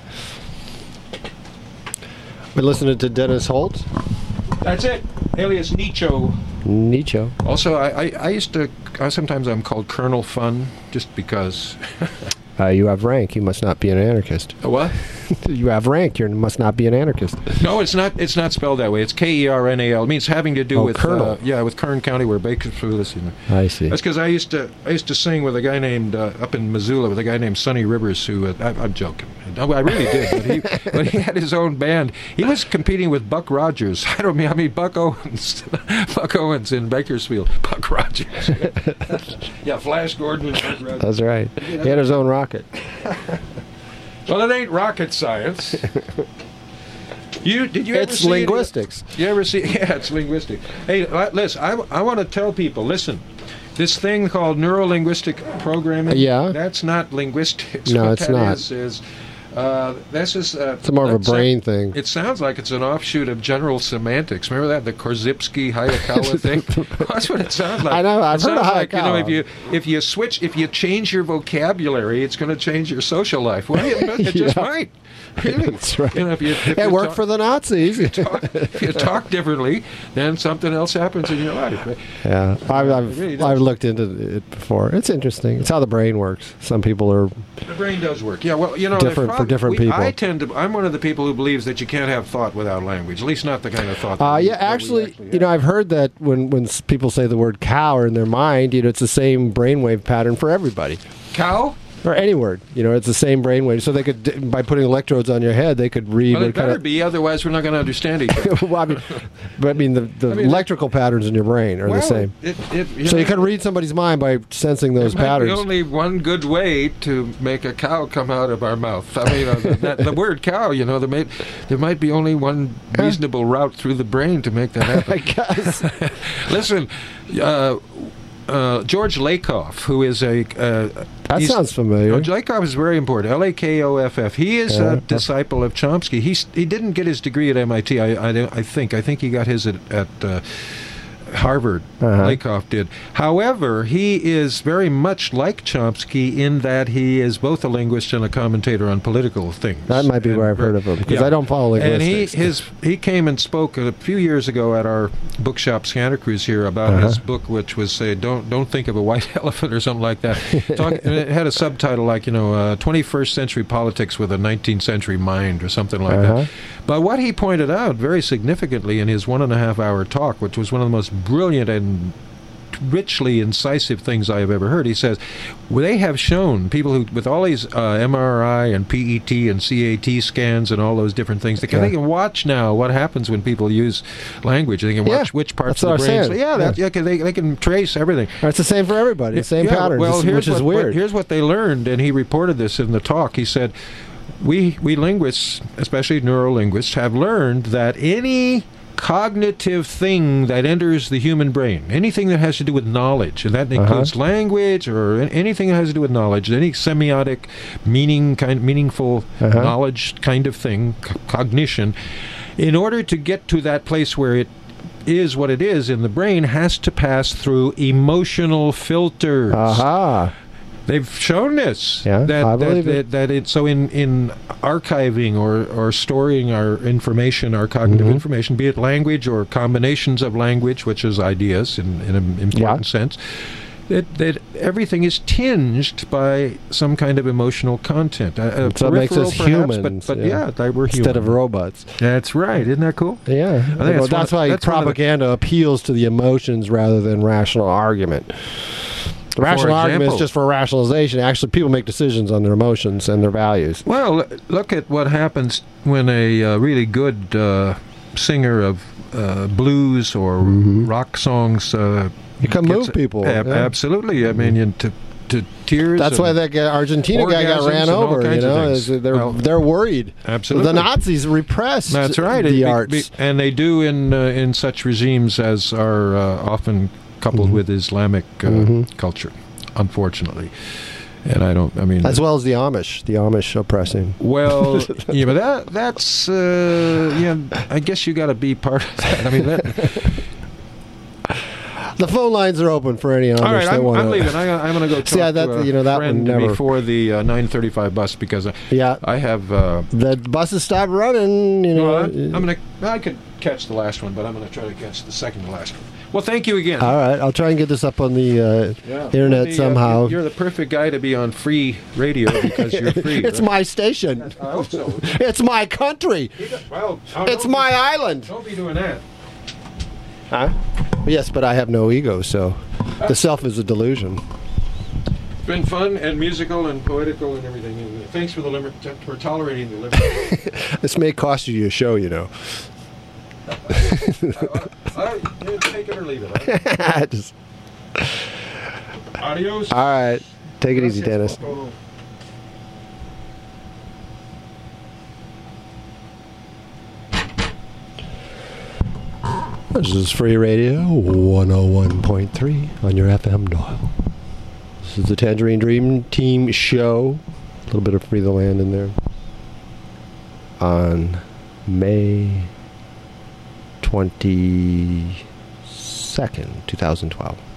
We're listening to Dennis Holt. That's it. Alias Nicho. Nicho. Also, I, I, I used to, I, sometimes I'm called Colonel Fun, just because. Uh, you have rank. You must not be an anarchist. What? You have rank. You must not be an anarchist. No, it's not. It's not spelled that way. It's K E R N A L. It means having to do Oh, with Colonel. Uh, yeah, with Kern County, where Bakersfield is. You know. I see. That's because I used to I used to sing with a guy named uh, up in Missoula with a guy named Sonny Rivers, who uh, I, I'm joking. No, I really did, but he but he had his own band. He was competing with Buck Rogers. I don't mean I mean Buck Owens, Buck Owens in Bakersfield. Buck Rogers. Yeah, Flash Gordon and Buck Rogers. That's right. He had his own rocket. Well, it ain't rocket science. You did you ever It's see any- linguistics. You ever see? Yeah, it's linguistic. Hey, li- listen, I, I want to tell people, listen, this thing called neuro-linguistic programming, Yeah. that's not linguistics. No, what it's that not. is, is uh, this is uh, It's more of a that's a- brain thing. It sounds like it's an offshoot of general semantics. Remember that, the Korzybski Hayakawa thing? That's what it sounds like. I know, I've it heard of sounds like, you know, Hayakawa. if you if you switch, if you change your vocabulary, it's going to change your social life. Well, it, it just Yeah. might. Really. That's right. You know, if you, if It you worked talk- for the Nazis. talk, if you talk differently, then something else happens in your life. Yeah, I've, It I've, really does. I've looked into it before. It's interesting. It's how the brain works. Some people are. The brain does work. Yeah, well, you know, Different the for prob- different we- people. I tend to. I'm one of the people who believes that you can't have thought without language. At least not the kind of thought. That Uh, we- yeah, that we actually, actually you have. know, I've heard that when when s- people say the word cow in their mind, you know, it's the same brainwave pattern for everybody. Cow. Or any word, you know, it's the same brainwave. So they could, d- by putting electrodes on your head, they could read Well, it what better kind be, otherwise we're not going to understand each other. of. Well, I mean, but I mean, the, the I mean, electrical patterns in your brain are well, the same. It, it, you So know, you can read somebody's mind by sensing those there might patterns. be only one good way to make a cow come out of our mouth. I mean, uh, that, the word cow, you know, there might, there might be only one reasonable route through the brain to make that happen. I guess. Listen, uh, uh, George Lakoff, who is a uh, That he's- sounds familiar. No, Lakoff is very important. L A K O F F. He is Yeah. a disciple of Chomsky. He he didn't get his degree at M I T. I, I, don't- I think I think he got his at, at uh, Harvard. Uh-huh. Lakoff did. However, he is very much like Chomsky in that he is both a linguist and a commentator on political things. That might be And where I've heard ver- of him, because yeah. I don't follow And he linguistics. his he came and spoke a few years ago at our bookshop Santa Cruz here about Uh-huh. his book, which was say don't don't think of a white elephant or something like that. Talk, and it had a subtitle like you know uh, twenty-first century politics with a nineteenth century mind or something like Uh-huh. that. But what he pointed out very significantly in his one and a half hour talk, which was one of the most brilliant and richly incisive things I have ever heard. He says, well, they have shown people who, with all these uh, M R I and P E T and C A T scans and all those different things, they can, Yeah. they can watch now what happens when people use language. They can Yeah, watch which parts that's what of the I brain. was So, saying. yeah, that, Yeah. yeah, okay, they, they can trace everything. It's the same for everybody. The same Yeah, patterns, well, here's which is what, what- weird. here's what they learned, and he reported this in the talk. He said, we, we linguists, especially neurolinguists, have learned that any cognitive thing that enters the human brain, anything that has to do with knowledge, and that includes Uh-huh. language or an- anything that has to do with knowledge, any semiotic, meaning kind, meaningful Uh-huh. knowledge kind of thing, c- cognition, in order to get to that place where it is what it is in the brain, has to pass through emotional filters. Aha. They've shown this. Yeah, that, I that, believe that, it. that it. So in, in archiving or, or storing our information, our cognitive Mhm. information, be it language or combinations of language, which is ideas in, in an important Yeah. sense, that, that everything is tinged by some kind of emotional content. Uh, uh, So it makes us peripheral perhaps, humans, But, but yeah. yeah, they were human. Instead of robots. That's right. Isn't that cool? Yeah. think Well, that's one that's of- why that's one of the- propaganda appeals to the emotions rather than rational argument. The rational argument is example- just for rationalization. Actually, people make decisions on their emotions and their values. Well, l- look at what happens when a uh, really good uh, singer of uh, blues or Mhm. rock songs uh, You can gets- move people. ab- yeah. Absolutely. I mean, you- to to tears. That's and- why that guy, Argentina guy got orgasms ran and all over. You kinds of know, things. Is- they're Well, they're worried. Absolutely. The Nazis repressed. That's right. The It be- arts. be- and they do in uh, in such regimes as are uh, often coupled Mhm. with Islamic uh, Mhm. culture, unfortunately. And I don't. I mean, As well as the Amish. The Amish oppressing. Well, yeah, but that that's uh, yeah. I guess you got to be part of that. I mean, that, The phone lines are open for any others. All right, that I'm, wanna- I'm leaving. I, I'm going to go talk See, I- that- to a you know, that friend one never- before the uh, nine thirty-five bus because I, Yeah. I have. Uh, The buses stopped running. You know. no, I'm, I'm going to. I could catch the last one, but I'm going to try to catch the second to last one. Well, thank you again. All right, I'll try and get this up on the uh, Yeah. internet The, uh, somehow. you're the perfect guy to be on free radio because you're free. It's right? my station. I hope so. It's my country. Well, oh, It's don't my be, island. Don't be doing that. Huh? Yes, but I have no ego, so the self is a delusion. It's been fun and musical and poetical and everything. And thanks for the limit for tolerating the limit. This may cost you your show, you know. I, I, I, take it or leave it. Huh? Just, Adios. all right, take it easy, Dennis. This is Free Radio one oh one point three on your F M dial. This is the Tangerine Dream Team show. A little bit of Free the Land in there. On May twenty-second, twenty twelve.